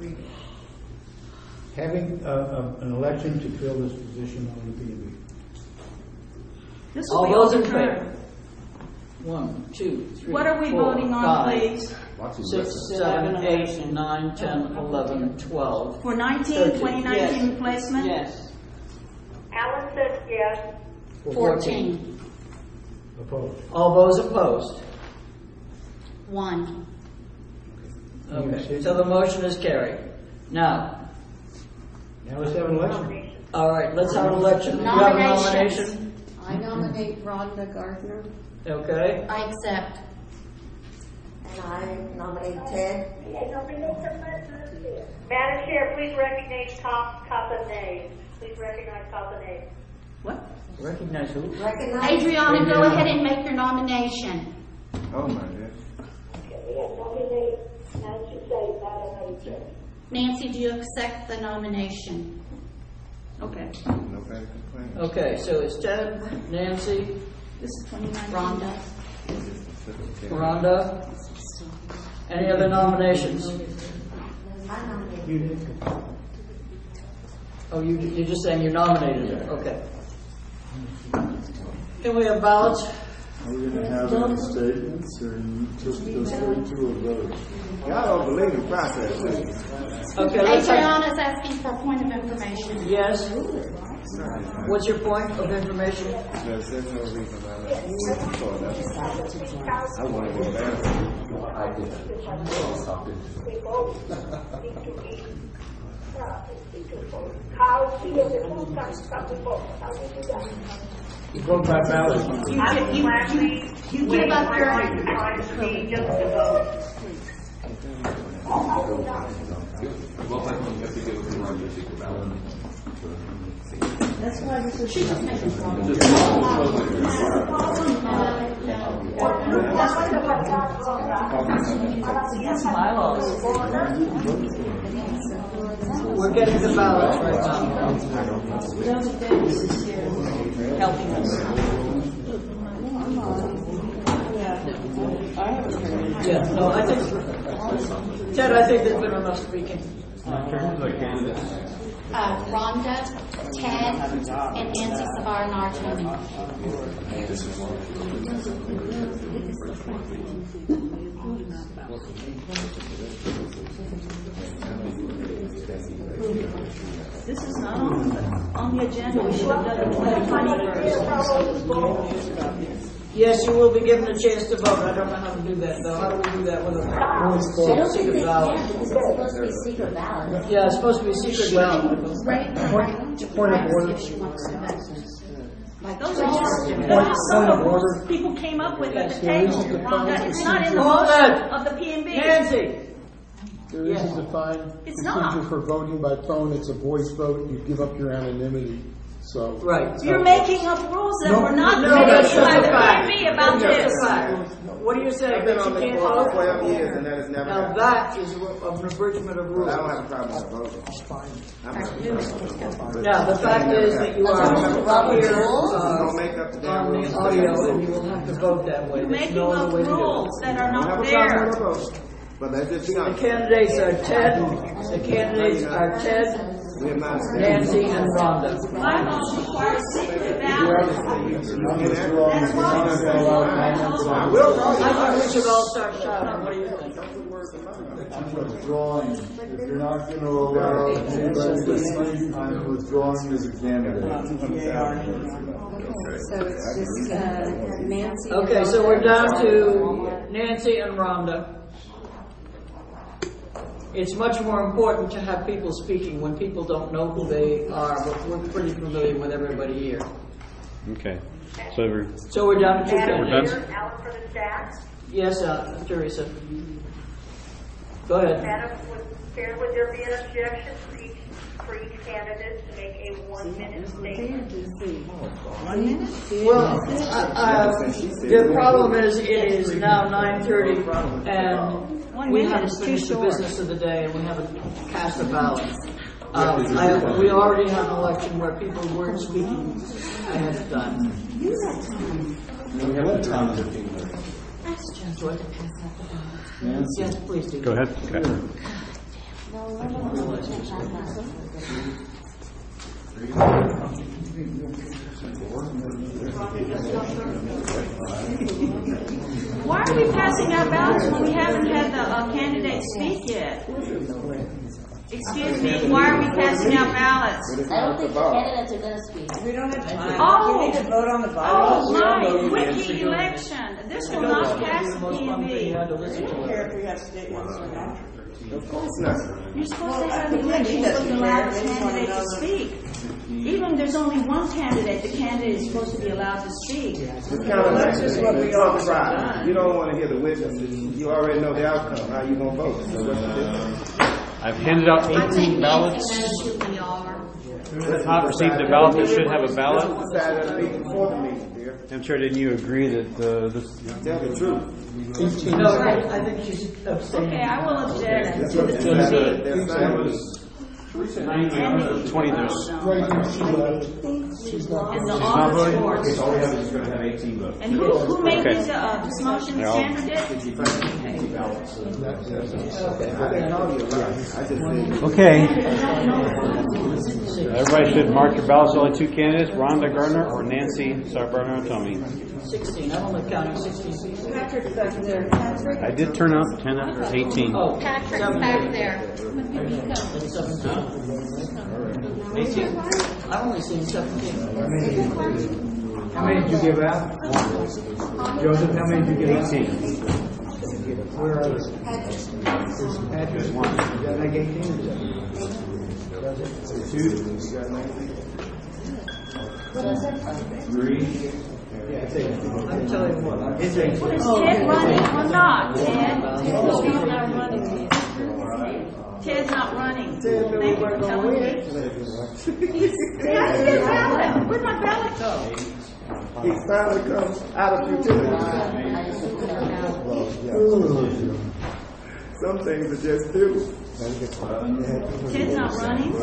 Having uh, uh, an election to fill this position on the P and B. This will All be those in overturned. favor? One, two, three, What are we four, voting on, five, please? six, seven, eight, nine, ten, eleven, twelve. For nineteen, Thirteen. twenty nineteen replacement? Yes. Alan says yes. Fourteen. Opposed? All those opposed? One. Okay, so the motion is carried. Now, Now let's have an election. all right, let's have an election. You have a Nominations. nomination? I nominate Rhonda Gardner. Okay. I accept. And I nominate Ted. Madam Chair, please recognize Tom Casanay. Please recognize Casanay. What? Recognize who? Recognize. Adriana, go ahead and make your nomination. Oh my God. Nominate Nancy Say, Madam Chair. Nancy, do you accept the nomination? Okay. Nobody complains. Okay, so it's Ted, Nancy, This is twenty nineteen. Rhonda. Rhonda. Any other nominations? I nominate. You did. Oh, you, you're just saying you nominated her, okay. Can we have ballots? Are we gonna have any statements or just go straight to a vote? Y'all don't believe the process, do you? Okay, let's have, Adriana's asking for a point of information. yes? What's your point of information? There's there's no reason why I'm not for that. I want to go back. I did. Stopped it. We both need to be, uh, need to vote. How we as a full council can we vote? How we do that? You vote by ballot. You, I'm you, gladly you, you give up your. trying to be just a vote. Well, I think you have to give it to Roger secret ballot. That's why this is. She just makes a problem. Yes, bylaws. We're getting the ballots right now. Joseph Davis is here helping us. I haven't heard it. Yeah, no, I think. Ted, I think there's been enough speaking. In terms of the candidates. Uh, Rhonda, Ted, and Nancy Savard and Archie. This is not on the, on the agenda. We should have done it twenty twenty first. Yes, you will be given a chance to vote. I don't know how to do that, though. How do we do that with a I don't think secret they ballot? can because it's supposed to be secret ballot. Yeah, it's supposed to be secret ballot. Right, right. Point of order. If she wants to vote. Those are just, those are some of what people came up with at the table, Rhonda. It's not in the Hold motion on. of the P and B. Nancy! There is a defined It's procedure not. for voting by phone. It's a voice vote. You give up your anonymity. So Right. You're making up rules that No, were not No, made that's by just the a P fact. and B about That's this. just a fact. What do you say? I've been That on you this can't board for vote? twelve years and that has never Now happened. that is an abridgment of rules. I don't have a problem with voting. I'm not. Now, the fact is that you are Robert here rules? Don't make up the damn on rules. the audio and you will have to vote that way. You're There's making no up other way to do it. rules that are I don't have not a problem there. with a vote. But let's just be The honest. candidates are Ted, the candidates are Ted, We're not Nancy, and Rhonda. My motion requires secret ballot. That's I will call you. I think we should all start shouting. What do you think? I'm withdrawing. If you're not going to allow anybody to speak, I'm withdrawing as a candidate. So it's just uh, Nancy. and Okay, so Rhonda. we're down to Nancy and Rhonda. It's much more important to have people speaking when people don't know who they are, but we're pretty familiar with everybody here. Okay. So we're, So we're down to two Madam candidates. Chair, Alan for the staff. Yes, uh, Teresa. Go ahead. Madam, would, Chair, would there be an objection for each, for each candidate to make a one-minute statement? One minute? Well, uh, uh, the problem is it is now nine thirty and One we minute haven't is too finished the short. business of the day and we haven't cast a ballot. Um, I, we already had an election where people weren't speaking ahead of time. We have a time. What? Nancy. Yes, please do. go ahead. Okay. Why are we passing out ballots when we haven't had the uh, candidate speak yet? Excuse me, why are we passing out ballots? I don't think the candidates are going to speak. We don't have time. Oh. We need to vote on the Oh, bylaws. my, quickie election. This will not pass the P and B. I don't care if we have statements or not. Of course not. You're supposed to have the election, you're supposed to allow the candidate to speak. Even if there's only one candidate, the candidate is supposed to be allowed to speak. It's kind of like this. It's all right. You don't want to hear the witnesses. You already know the outcome. How you gonna vote? So what's the difference? I've handed out I think eighteen Nancy ballots. knows who we are. I've not received a ballot that should have a ballot. Just decided at a meeting before the meeting, dear. I'm sure, didn't you agree that uh, this? Tell the truth. No, I, I think she's abstaining. Okay, I will object to the P That's and what- B. that's not what- twenty, there's. She's not. And the not office voting? force. All we have is going to have eighteen votes. And who, who made Okay. this, uh, this motion, They're the all- candidate? I just said. Okay. Everybody should mark your ballots. Only two candidates: Rhonda Gardner or Nancy Sarbarno-Tomi. Sixteen, I'm only counting sixteen people. Patrick's back there. Patrick? I did turn out ten or eighteen. Oh, Patrick's seventeen. back there. It's seventeen. eighteen. I've only seen seventeen. How many did you give out? Joseph, how many did you give out? eighteen. Where are they? Patrick. Is that like eighteen or seventeen? Does it? Two. You got nineteen. Three. Yeah, it's eighteen. I'm telling you what. It's eighteen. Is Ted running or not, Ted? Ted's not running. Ted, Thank we you for weren't gonna telling me. win. Yeah, I didn't get a ballot. Where'd my ballot go? He finally comes out of futility. Some things are just due. Ted's not running.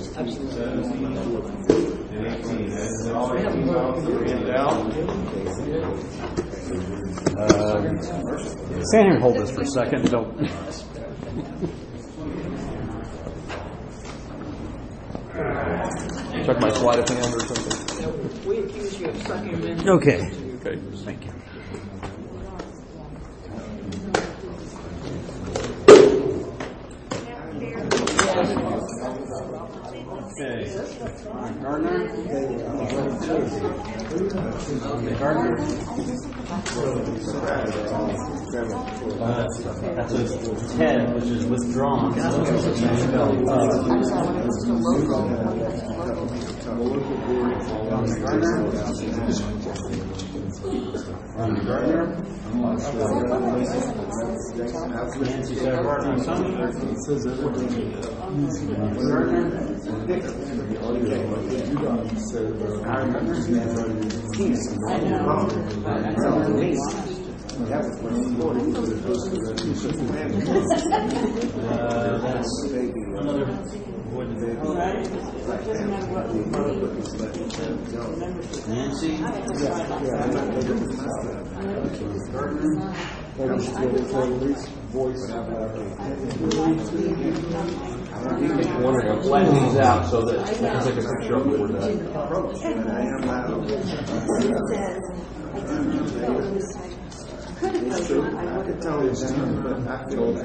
And eighteen, that's all eighteen votes are handed out. Uh, stand here and hold this for a second. Don't. Check my sleight of hand or something. We accuse you of sucking men. Okay. Okay. Thank you. Okay. Gardner. Okay, Gardner. Uh, that's a ten, which is withdrawn. Uh, Gardner. Ron Gardner. Nancy Sarah Sonny. Uh, that's another board debate. Nancy. Gardner. Wondering, I'm flattening these out so that I can take a picture of before that. It's true. I could tell you that, but I feel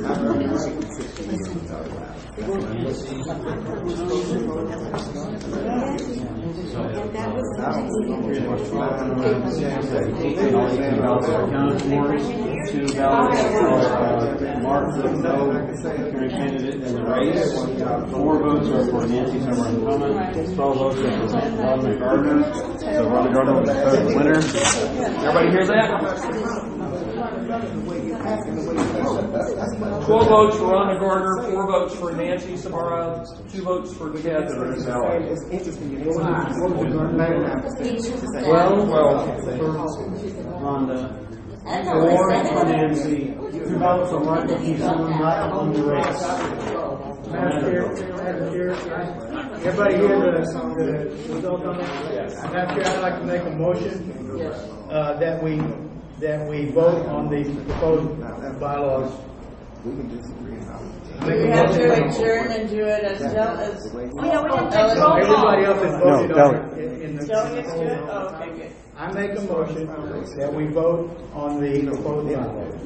Two ballots for Mark the no County candidate in the race. Four votes are for Nancy Summer Thomas. Twelve votes are for Rhonda Gardner. So Rhonda Gardner will be declared the winner. Everybody hear that? Twelve votes for Rhonda Gardner, four votes for Nancy Samara, two votes for Catherine. It's interesting. Twelve, twelve for Rhonda. Four for Nancy. Two votes for Mark the not on the race. Madam Chair, Madam Chair, everybody hear the, the result on that? Madam Chair, I'd like to make a motion uh, that we that we vote on the proposed bylaws. We have to adjourn and do it as well as. Oh, yeah, we have to take roll Everybody call. else has voted No, on it in the. Delegates do it? Oh, okay, good. I make a motion that we vote on the proposed bylaws.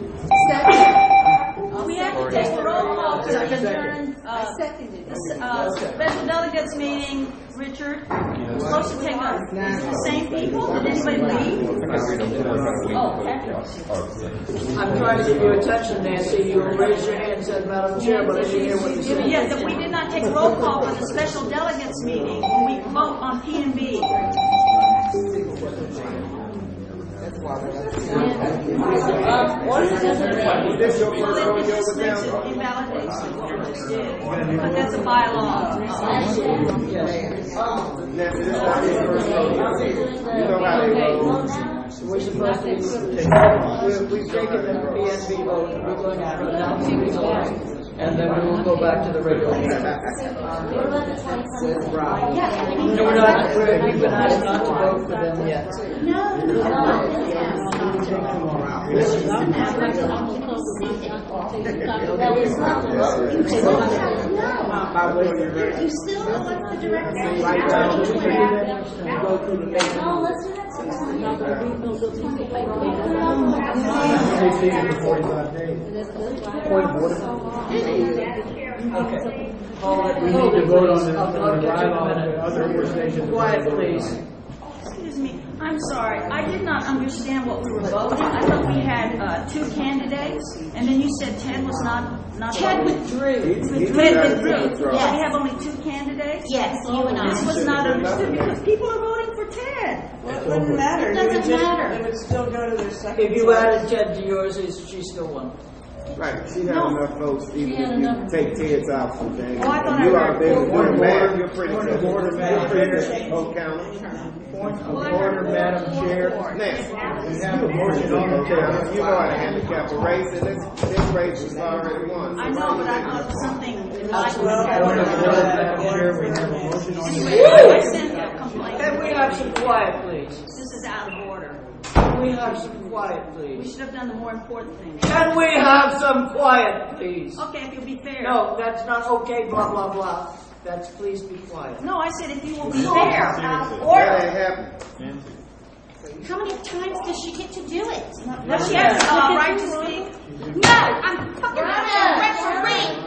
We have to take a roll call to adjourn, uh, this, uh, special delegates meeting, Richard. We're supposed to take a, is it the same people? Did anybody leave? Oh, Patrick. I'm trying to give you attention, Nancy. You raised your hand and said, Madam Chair, but I didn't hear what you said. Yeah, that we did not take a roll call for the special delegates meeting when we vote on P and B. This your first rodeo This with makes it them? invalidation what we just did. But that's a bylaw. Nancy, this is not your first rodeo. You know how they roll. We're supposed to take, we've taken the P N B vote, we're going to announce the results, and then we will go back to the regular meeting. No, we're not, we're, we've been asked not to vote for them yet. You still elect the director. Right now, You go through the paper. Oh, let's do that sometime. They see it for forty-five days. Point of order. Okay. We need to vote on the, on the bylaw of the other stations. Quiet, please. Excuse me, I'm sorry. I did not understand what we were voting. I thought we had uh, two candidates, and then you said Ted was not not. Ted voting. withdrew. Ted withdrew. So Yes. we have only two candidates. Yes, you and I. This was not understood because people are voting for Ted. Well, it wouldn't matter. It They would doesn't just- matter. They would still go to their second. If you added Ted to yours, is she still won? Right, she had enough votes even if you take Ted's out from things. Oh, I thought You I are heard- being, Point you're of mad, order. you're pretty Point good. of order, Madam Chair. Oak County. Point of order, Madam Chair. Now, We have a motion on the table. you know how to handicap a race, and this, this race was already won. I know, but I thought something denied. Well, I want to go back in here. We have a motion on the Anyway, I sent that complaint. Can we have some quiet, please? This is out of order. Can we have some quiet, We please? should have done the more important thing. Can we have some quiet, please? Okay, if you'll be fair. No, that's not okay, blah, blah, blah. That's, please be quiet. No, I said if you will be No, fair. out of Order. That ain't happening. How many times does she get to do it? Does she have uh, right to speak? No, I'm fucking referee.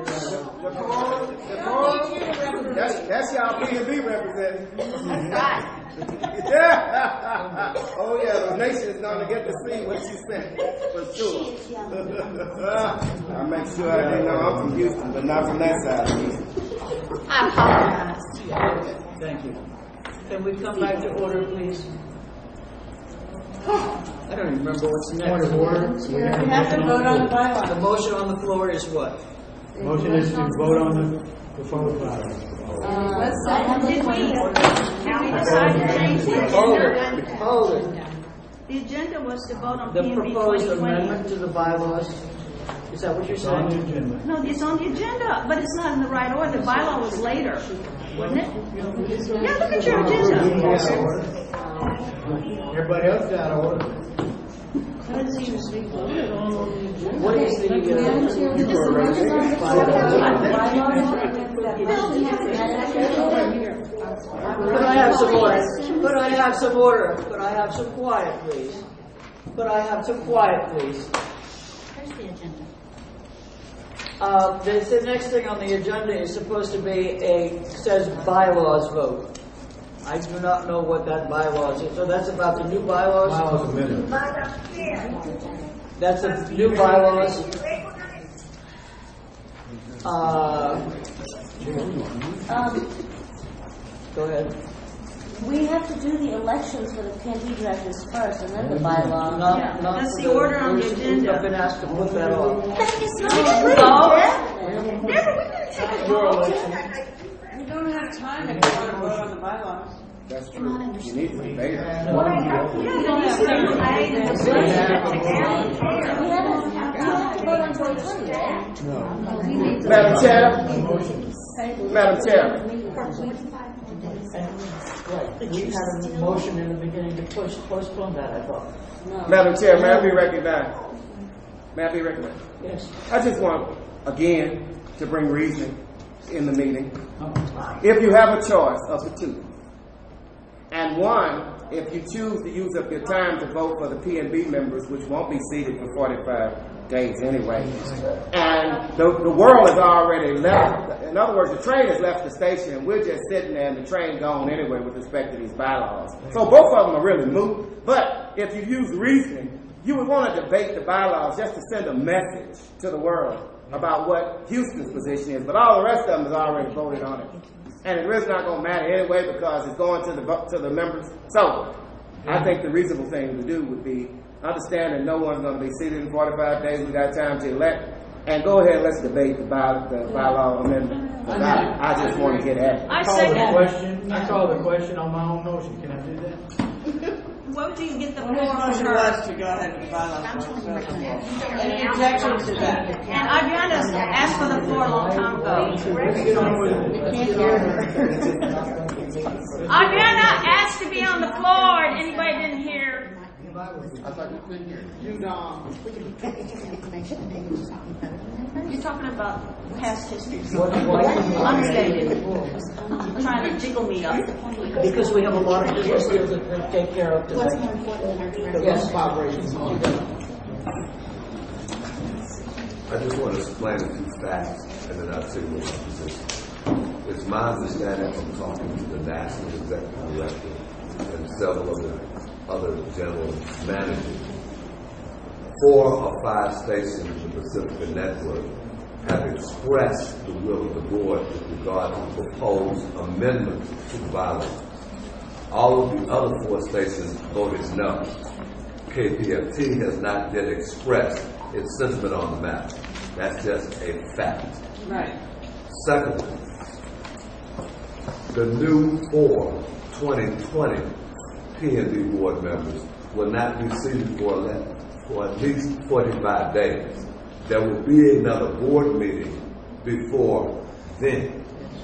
That's, that's y'all P and B representative. That's right. Yeah. Oh yeah, the nation is going to get to see what she sent for sure. I make sure I didn't know I'm from Houston, but not from that side of Houston. I apologize. Thank you. Can we come back to order, please? I don't even remember what's next. Point of order. We have We have to vote on the bylaw. The motion on the floor is what? Motion is to vote on the proposed bylaw. Did we, have we decided to change the Hold agenda? it. Hold it. The agenda was to vote on The P and B proposed twenty amendment twenty. to the bylaws. Is that what you're It's on the saying? agenda. No, it's on the agenda, but it's not in the right order. The bylaw was later, wasn't it? Yeah, look at your agenda. Everybody else is out of order. What is the? Could I have some order? Could I have some order? Could I have some quiet, please? Could I have some quiet, please? Where's the agenda? Uh, the, the next thing on the agenda is supposed to be a, says bylaws vote. I do not know what that bylaws is. So that's about the new bylaws? Bylaws amendment. That's the new bylaws. Uh, Um, go ahead. we have to do the elections for the P and B directors first, and then the bylaw. Not, Yeah, not that's the order on the we've- agenda. I've been asked to put that on. That is not No. true. Deborah, we didn't take a Your vote. election. You don't have time if you want to vote on the bylaws. That's true. You need to debate it. Yeah, then you said you made and it's We haven't, we have to vote on twenty twenty, right? Madam Chair. Madam Chair. Right. We had a motion in the beginning to push, postpone that, I thought. No. Madam Chair, may I be recognized? May I be recognized? Yes. I just want, again, to bring reason in the meeting. If you have a choice of the two, and one, if you choose to use up your time to vote for the P and B members, which won't be seated for forty-five days anyway, and the, the world has already left, in other words, the train has left the station, and we're just sitting there and the train gone anyway with respect to these bylaws. So both of them are really moot, but if you use reasoning, you would want to debate the bylaws just to send a message to the world about what Houston's position is, but all the rest of them has already voted on it. And it really not going to matter anyway because it's going to the to the members. So I think the reasonable thing to do would be understand that no one's going to be seated in forty-five days. We got time to elect, and go ahead. Let's debate the, by, the bylaw amendment. I, I just want to get at it. I Call the second. question. I call the question on my own motion. Can I do that? What would you get the Well, floor his on motion her? was to go ahead with the bylaws. Any objections to that? And Adriana asked for the floor a long time ago. Adriana asked to be on the floor and anybody didn't hear. I thought you couldn't hear. You don't. You're talking about past history. What- what- Unstated. You're trying to jiggle me up. Because we have a lot of business here to take care of today. What's more important than our Yes. operations? I just want to explain a few facts and then I'll tell you what my position. It's my understanding from talking to the National Executive Director and several of the other general managers, four or five stations in the Pacifica Network have expressed the will of the board with regard to proposed amendments to the bylaws. All of the other four stations voted no. K P F T has not yet expressed its sentiment on the matter. That's just a fact. Right. Secondly, the new four twenty twenty P and B board members will not be seated for, ele- for at least forty-five days. There will be another board meeting before then.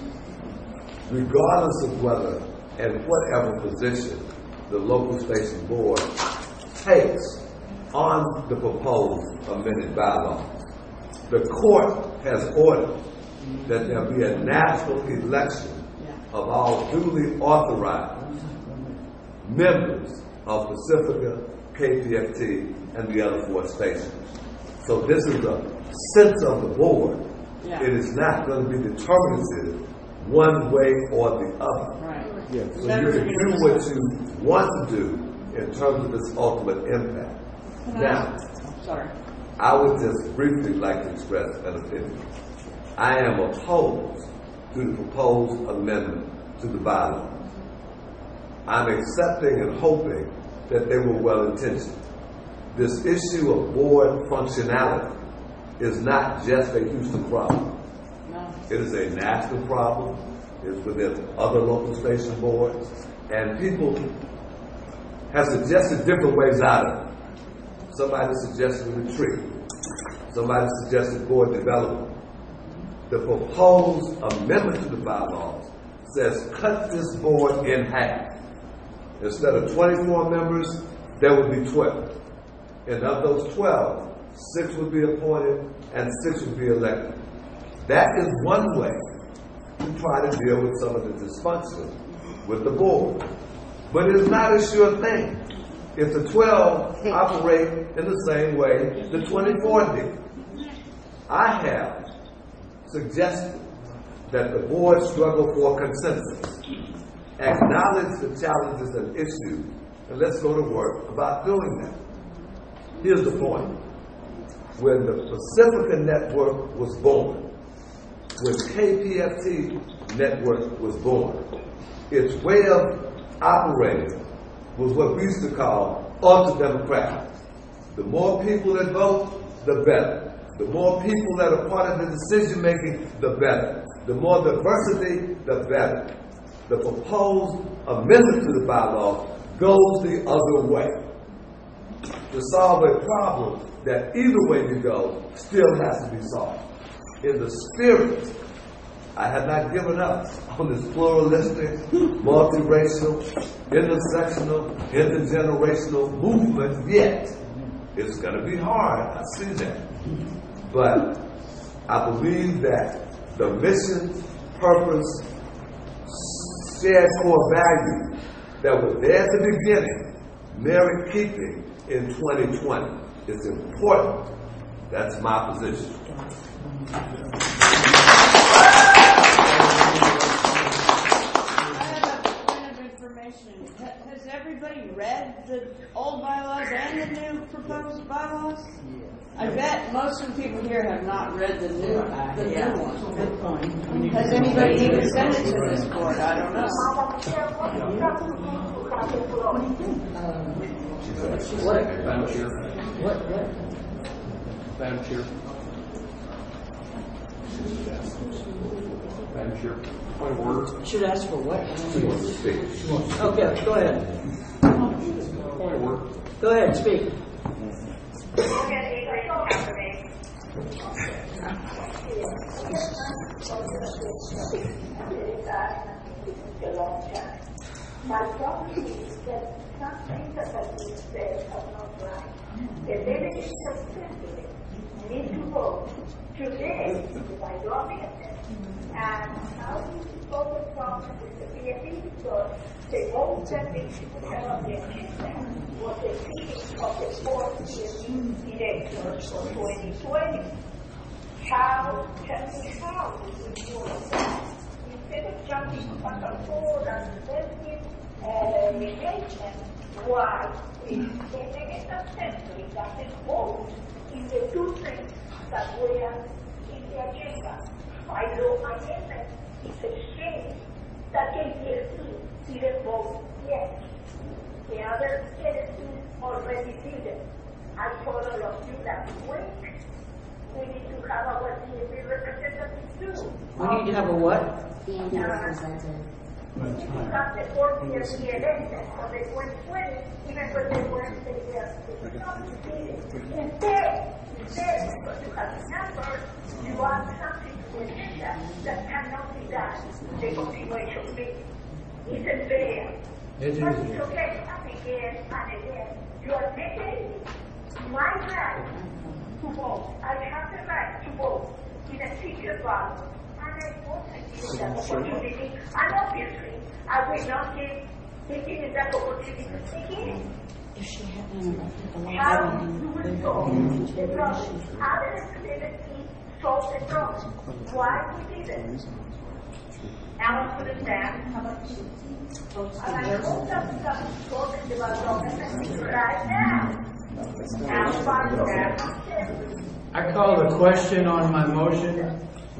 Regardless of whether and whatever position the local station board takes on the proposed amended bylaws, the court has ordered that there be a national election of all duly authorized members of Pacifica, K P F T, and the other four stations. So this is the sense of the board. Yeah. It is not going to be determinative one way or the other. Right. Yes. So you can do what you want to do in terms of its ultimate impact. Can now, I, sorry. I would just briefly like to express an opinion. I am opposed to the proposed amendment to the bylaws. I'm accepting and hoping that they were well-intentioned. This issue of board functionality is not just a Houston problem. No. It is a national problem. It's within other local station boards. And people have suggested different ways out of it. Somebody suggested a retreat. Somebody suggested board development. The proposed amendment to the bylaws says cut this board in half. Instead of twenty-four members, there would be twelve. And of those twelve, six would be appointed and six would be elected. That is one way to try to deal with some of the dysfunction with the board. But it's not a sure thing. If the twelve operate in the same way the twenty-four did. I have suggested that the board struggle for consensus, acknowledge the challenges and issues, and let's go to work about doing that. Here's the point. When the Pacifica Network was born, when K P F T Network was born, its way of operating was what we used to call ultra-democratic. The more people that vote, the better. The more people that are part of the decision-making, the better. The more diversity, the better. The proposed amendment to the bylaws goes the other way to solve a problem that either way you go still has to be solved. In the spirit, I have not given up on this pluralistic, multiracial, intersectional, intergenerational movement yet. It's going to be hard, I see that. But I believe that the mission, purpose, shared core values that were there at the beginning merit keeping in twenty twenty. It's important. That's my position. Has everybody read the old bylaws and the new proposed bylaws? I bet most of the people here have not read the new, the yeah. new one. Good point. Has anybody even sent it to this board? I don't know. What? Madam Chair. What? What? Madam Chair. Madam Chair. Point of order. Should ask for what? She wants to speak. Okay, go ahead. Point of order. Go ahead, speak. My problem is that some things that have been said are not right. The delegates of Assembly need to vote today by lobbying and how do you solve the problem with the P F D because they won't send me to have objections what the feeling of the fourth P F D director for twenty twenty. How can we how we do that? Instead of jumping back and forth and investing uh, engagement, why if the Delegate Assembly doesn't vote in the two things that were in the agenda? By law amendment, it's a shame that K P F T didn't vote yet. The other citizens already did it. I told all of you last week, we need to have our D M V representative too. We need to have a what? D M V representative. We have the four P F D elected for the twenty twenty, even when they weren't there. Instead, instead, because you have the numbers, you want something to that, that cannot be done. The continuation meeting isn't fair. It But is. it's okay, and again and again. You are making my right to vote. I have the right to vote in a secret ballot. And I want to give that opportunity. And obviously, I will not give taking that opportunity again. If she hadn't left it alone, How you will solve the problem. Other activity solve the problem. Why we did it? Now I understand. And I hope that some sort of development right now. Now, part of that. I call the question on my motion.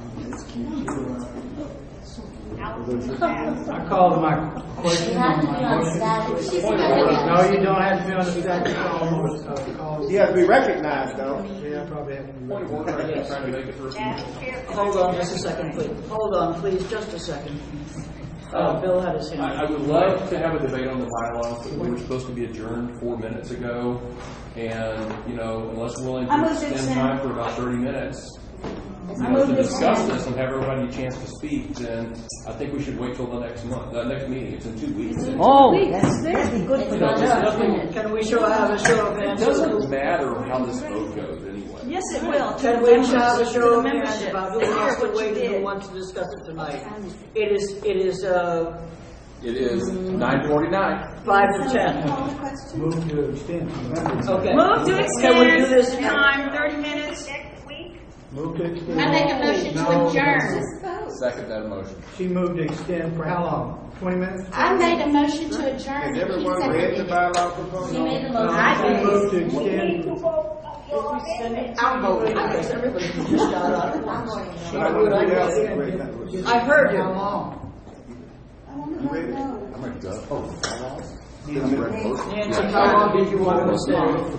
I called my question on my motion. No, you don't have to be on the status. Uh, call. You have to be recognized, though. Yeah, I probably have to be Point of order, I keep trying to make it first. Hold on just a second, please. Hold on, please, just a second. Uh, Bill had his hand. I, I would love to have a debate on the bylaws, but we were supposed to be adjourned four minutes ago. And, you know, unless we're willing I to moved to extend extend. time for about thirty minutes, you I know, moved to to discuss extend. this and have everybody a chance to speak, then I think we should wait till the next month, the next meeting. It's in two weeks. Oh, that's very good for You know, the there's job. nothing- Can we show, have a show of It hands? doesn't matter how this vote goes anyway. Yes, it will. To Can the we members, have a to show the of hands membership. about who They hear wants to what you wait and who did. wants to discuss it tonight? It is, it is, uh, It is nine forty-nine. five to ten. Move to extend. Okay. Move to Can we do this? extend time, thirty minutes. Move to extend. I make a motion to No. adjourn. Second that motion. She moved to extend for how long? Twenty minutes? I made a motion to adjourn. Has and he everyone read the seconded it. bylaw proposal? She made the No, motion. she moved to We need extend. to vote on your amendment. I'll vote. I guess everybody just got out at once. But I want to else to read that. I heard him. How long? You read it? I'm ready to go. Oh, the bylaws? Nancy, how long did you want to stay?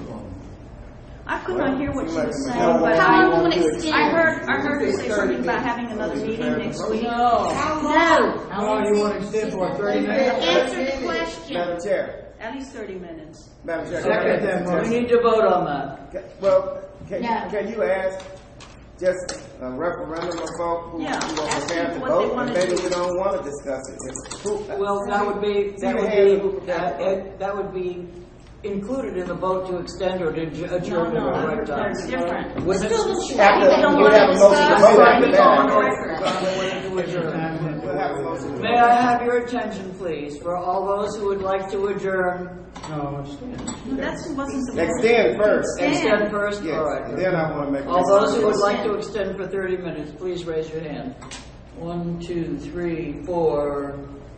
I could not hear what she was saying, How but How long do I, you want to extend? I heard, I heard her say something about having another meeting next week. No. How long do you want to extend for? Thirty minutes? Answer the question. Madam Chair. At least thirty minutes. Madam Chair. Second that We motion. need to vote on that. Ca- Well, can, No. can you ask just a referendum of folk who, Yeah, who are ask prepared to people what they vote, wanna and maybe do. we don't want to discuss it. It's who- Well, that would be, that would be, that, that- that would be included in the vote to extend or to adj- No, adjourn at no, the right time. that's different. Wouldn't it? After, They don't you wanna have a motion to discuss, vote right, after it's on the that. record. We'll have a motion to May I have your attention, please, for all those who would like to adjourn? No, extend. That wasn't the. extend first. Extend first? Yes, All right. and then I want to make. a All those who would motion. like to extend for thirty minutes, please raise your hand. One, two, three, four,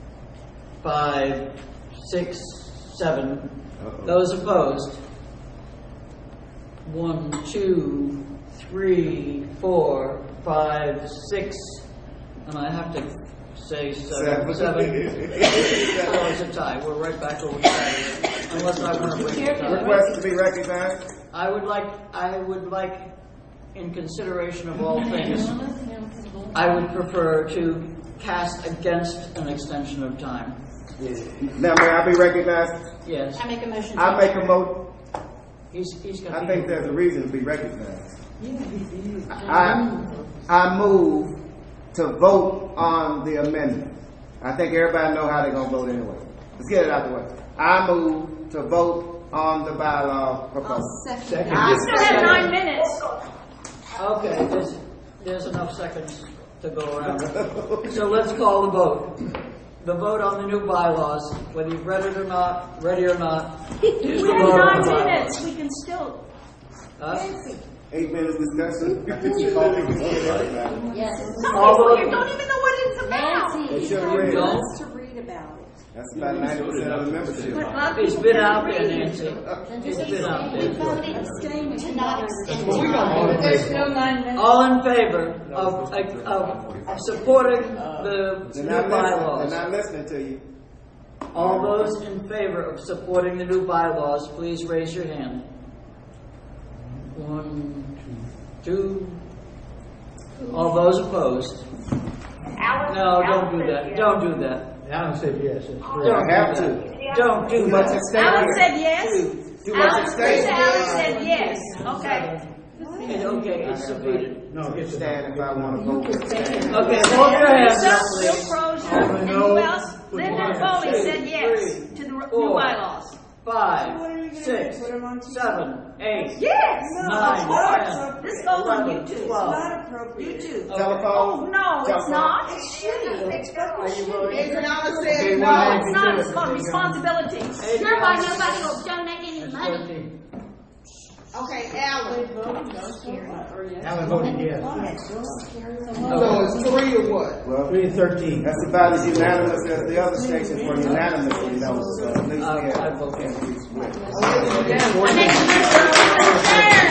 five, six, seven. Those opposed? One, two, three, four, five, six, and I have to say seven. Seven. Seven. So it's a tie. We're right back over Saturday, unless I want to wait. Request to be recognized. I would like, I would like, in consideration of all things, I would prefer to cast against an extension of time. Now, may I be recognized? Yes. I make a motion. to I make a adjourn. mo, He's, he's got. I think there's a reason to be recognized. I, I move to vote on the amendment. I think everybody know how they're gonna vote anyway. Let's get it out the way. I move to vote on the bylaw proposal. Second. I still have nine minutes. Okay, there's, there's enough seconds to go around. So let's call the vote. The vote on the new bylaws, whether you've read it or not, ready or not, is We the have vote on nine the bylaws. minutes. We can still. Huh? Eight minutes discussion. Yes. Some All people here those- don't even know what it's about. Nancy. They should have read it. Wants to read about it. That's about ninety percent of the membership. But a lot of It's people been can't out there, read. Nancy. It's been out We there. voted to not extend We're time. gonna- There's still nine minutes. All in favor of, of, of supporting the They're new not listening, bylaws? they're not listening to you. All those in favor of supporting the new bylaws, please raise your hand. One, two. All those opposed? Alan, No, don't Alan do said that. yes. Don't do that. Alan said yes. It's three. Don't I have do to. that. Don't do Too much that. at stake Alan here. said yes. Too much at Alan, stake. Alan said yes. Okay. It's okay, it's defeated. No, it's Stand if I want to vote. Okay, hold your hands up, Bill please. Crozier, and who else? Linda Foley Two, said yes three, to the new four, bylaws. Five, What are you gonna six, do? Put 'em on T V? seven, eight, Yes, nine, of course. ten, This goes on eleven, YouTube. twelve. Not appropriate. YouTube. Telephone. Oh, no, it's Telephone. not. It should. Are you voting? Adriana Okay, said one no. hand. It's not. It's called responsibility. Sure, why nobody will donate any money? Thirteen. Okay, Alan. Alan voted yes. So it's three or what? Well, Three to thirteen. that's about as unanimous as the other stations were unanimous, you know, so at least we Uh, I have. vote yes. The next person on the chair.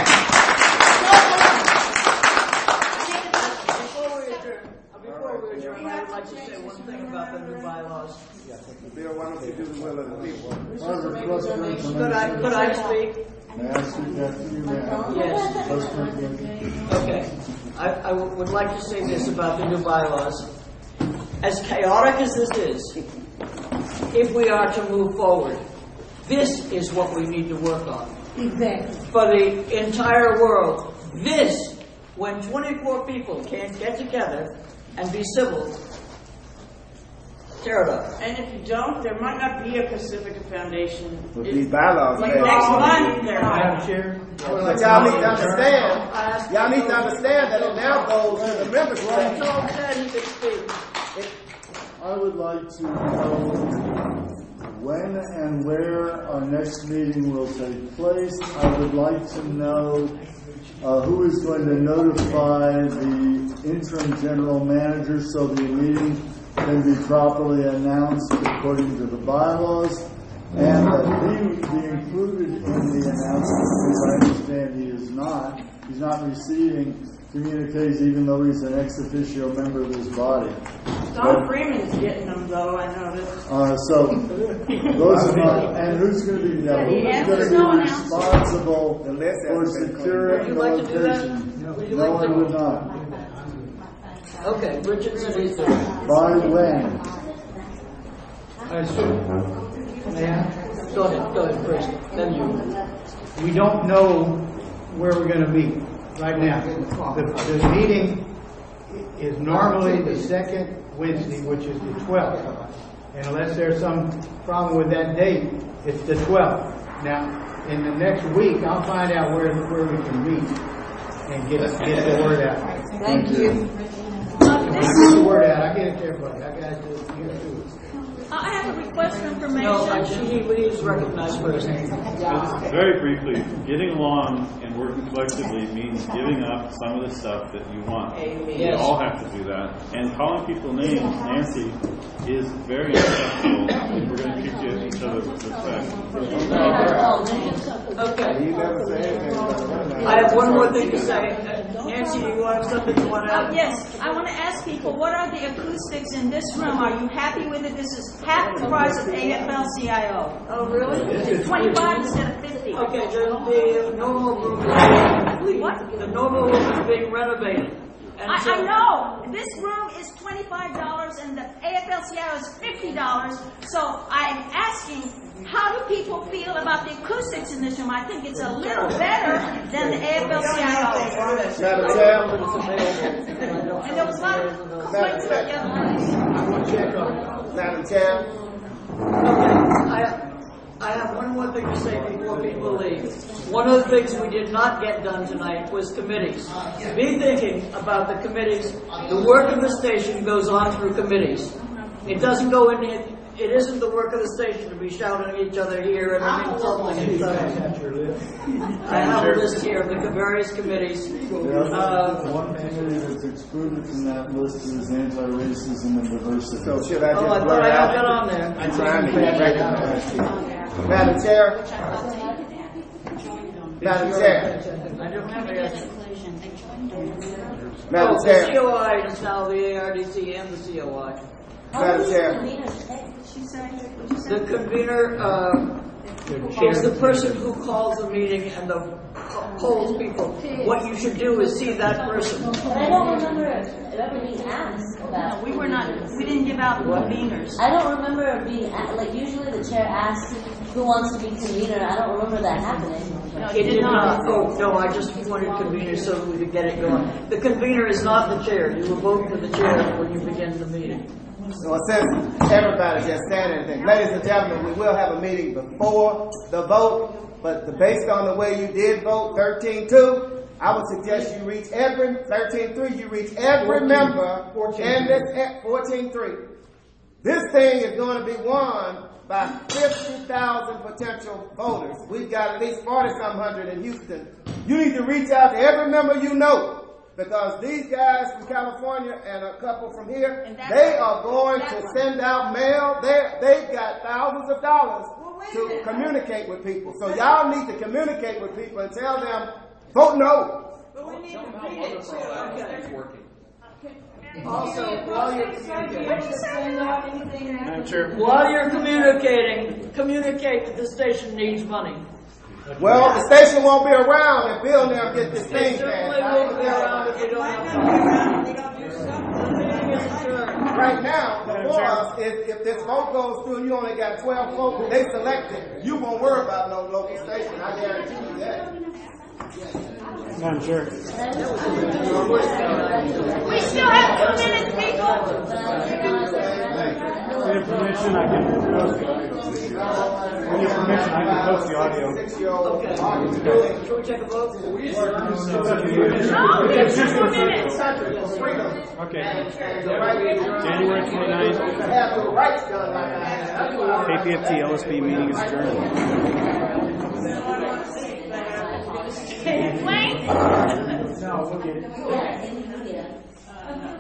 Before we adjourn, uh, before we adjourn, I would like to say one thing about the new bylaws. Bill, why don't you do the will of the people? I have a request for information. Could I, could I speak? May I speak after you, ma'am? Yes. Request for information. Okay. I, I w- would like to say this about the new bylaws. As chaotic as this is, if we are to move forward, this is what we need to work on. Exactly. For the entire world, this, when twenty-four people can't get together and be civil, tear it up. And if you don't, there might not be a Pacifica Foundation. With these bylaws, Like man. next month, there might. Madam Chair? But y'all need to understand, y'all need to understand that it now goes to the membership. So said he could speak. I would like to know when and where our next meeting will take place. I would like to know uh, who is going to notify the interim general manager so the meeting can be properly announced according to the bylaws, and that he be included in the announcement, because I understand he is not. He's not receiving communiques even though he's an ex officio member of this body. Don Freeman's getting them though, I noticed. Uh, so, those are my, and who's going to be, now, Yeah, who's there's going no to be announcement. responsible The list for hasn't been securing the Would you like to do that? location? Would you No, like I to? would not. Okay, Richard said he's doing it. By when? I assume. May I? Go ahead, go ahead, Chris. Then you. We don't know where we're gonna meet right now. The, the meeting is normally the second Wednesday, which is the twelfth. And unless there's some problem with that date, it's the twelfth. Now, in the next week, I'll find out where, where we can meet and get, get the word out. Thank you. Uh, Get this- the word out. I get it to everybody. I got it to you too. I have a request for information. No, actually, he is recognized first. Just very briefly, getting along and working collectively means giving up some of the stuff that you want. We Yes. all have to do that. And calling people names, Nancy, is very acceptable if we're going to treat each other with respect. Okay. You never say anything about that. I have one more thing to say. Nancy, you have something you want to Uh, add? yes, I want to ask people, what are the acoustics in this room? Are you happy with it? This is half the price of A F L C I O. Oh, really? It's twenty-five instead of fifty. Okay, the, the normal room is being complete. What? The normal room is being renovated. And I, so- I know. This room is twenty-five dollars and the A F L C I O is fifty dollars. So I'm asking, how do people feel about the acoustics in this room? I think it's a little better than the A F L C I O. Madam Chair, And there was a lot of complaints about the other ones. Madam Chair, Okay, I, I have one more thing to say before people leave. One of the things we did not get done tonight was committees. Be thinking about the committees. The work of the station goes on through committees. It doesn't go in, it, it isn't the work of the station to be shouting at each other here and insulting each other. I have a list here of the various committees. Uh, One committee that's excluded from that list is anti-racism and diversity. so should I Oh, I just thought blurt I had out? that on there. I'm trying to get recognized. Madam Chair, Madam Chair, I don't have it. Madam Oh, the Chair, C O I is now the A R D C and the C O I. Madam Chair. The convener uh, is the person who calls the meeting and the polls people. What you should do is see that person. But I don't remember it ever being asked about. We were not, we didn't give out conveners. I don't remember being a- like usually the chair asks who wants to be convener. I don't remember that happening. No, it did not. Oh, no, I just wanted convener so that we could get it going. The convener is not the chair. You will vote for the chair when you begin the meeting. Well, since everybody just saying anything, ladies and gentlemen, we will have a meeting before the vote, but the, based on the way you did vote, thirteen two, I would suggest you reach every, thirteen three, you reach every member in this, fourteen three. This thing is going to be won by fifty thousand potential voters. We've got at least forty-some hundred in Houston. You need to reach out to every member you know, because these guys from California and a couple from here, they are going to send out mail. They, they've got thousands of dollars to communicate with people. So y'all need to communicate with people and tell them, vote no. But we need to read it too. Okay. Also, while you're Madam Chair. while you're communicating, communicate that the station needs money. Well, the station won't be around if Bill never get this They thing certainly passed. won't be around if they don't have money. Right now, before us, if, if this vote goes through and you only got twelve folks they selected, you won't worry about no local station. I guarantee you that. Madam Chair. We still have two minutes, people. With your permission, I can post the audio. With your permission, I can post the audio. Okay. Can we take a vote? No, we have two minutes. Okay. January twenty-ninth. K P F T L S B meeting is adjourned. Wayne? No, we'll get it. Yeah.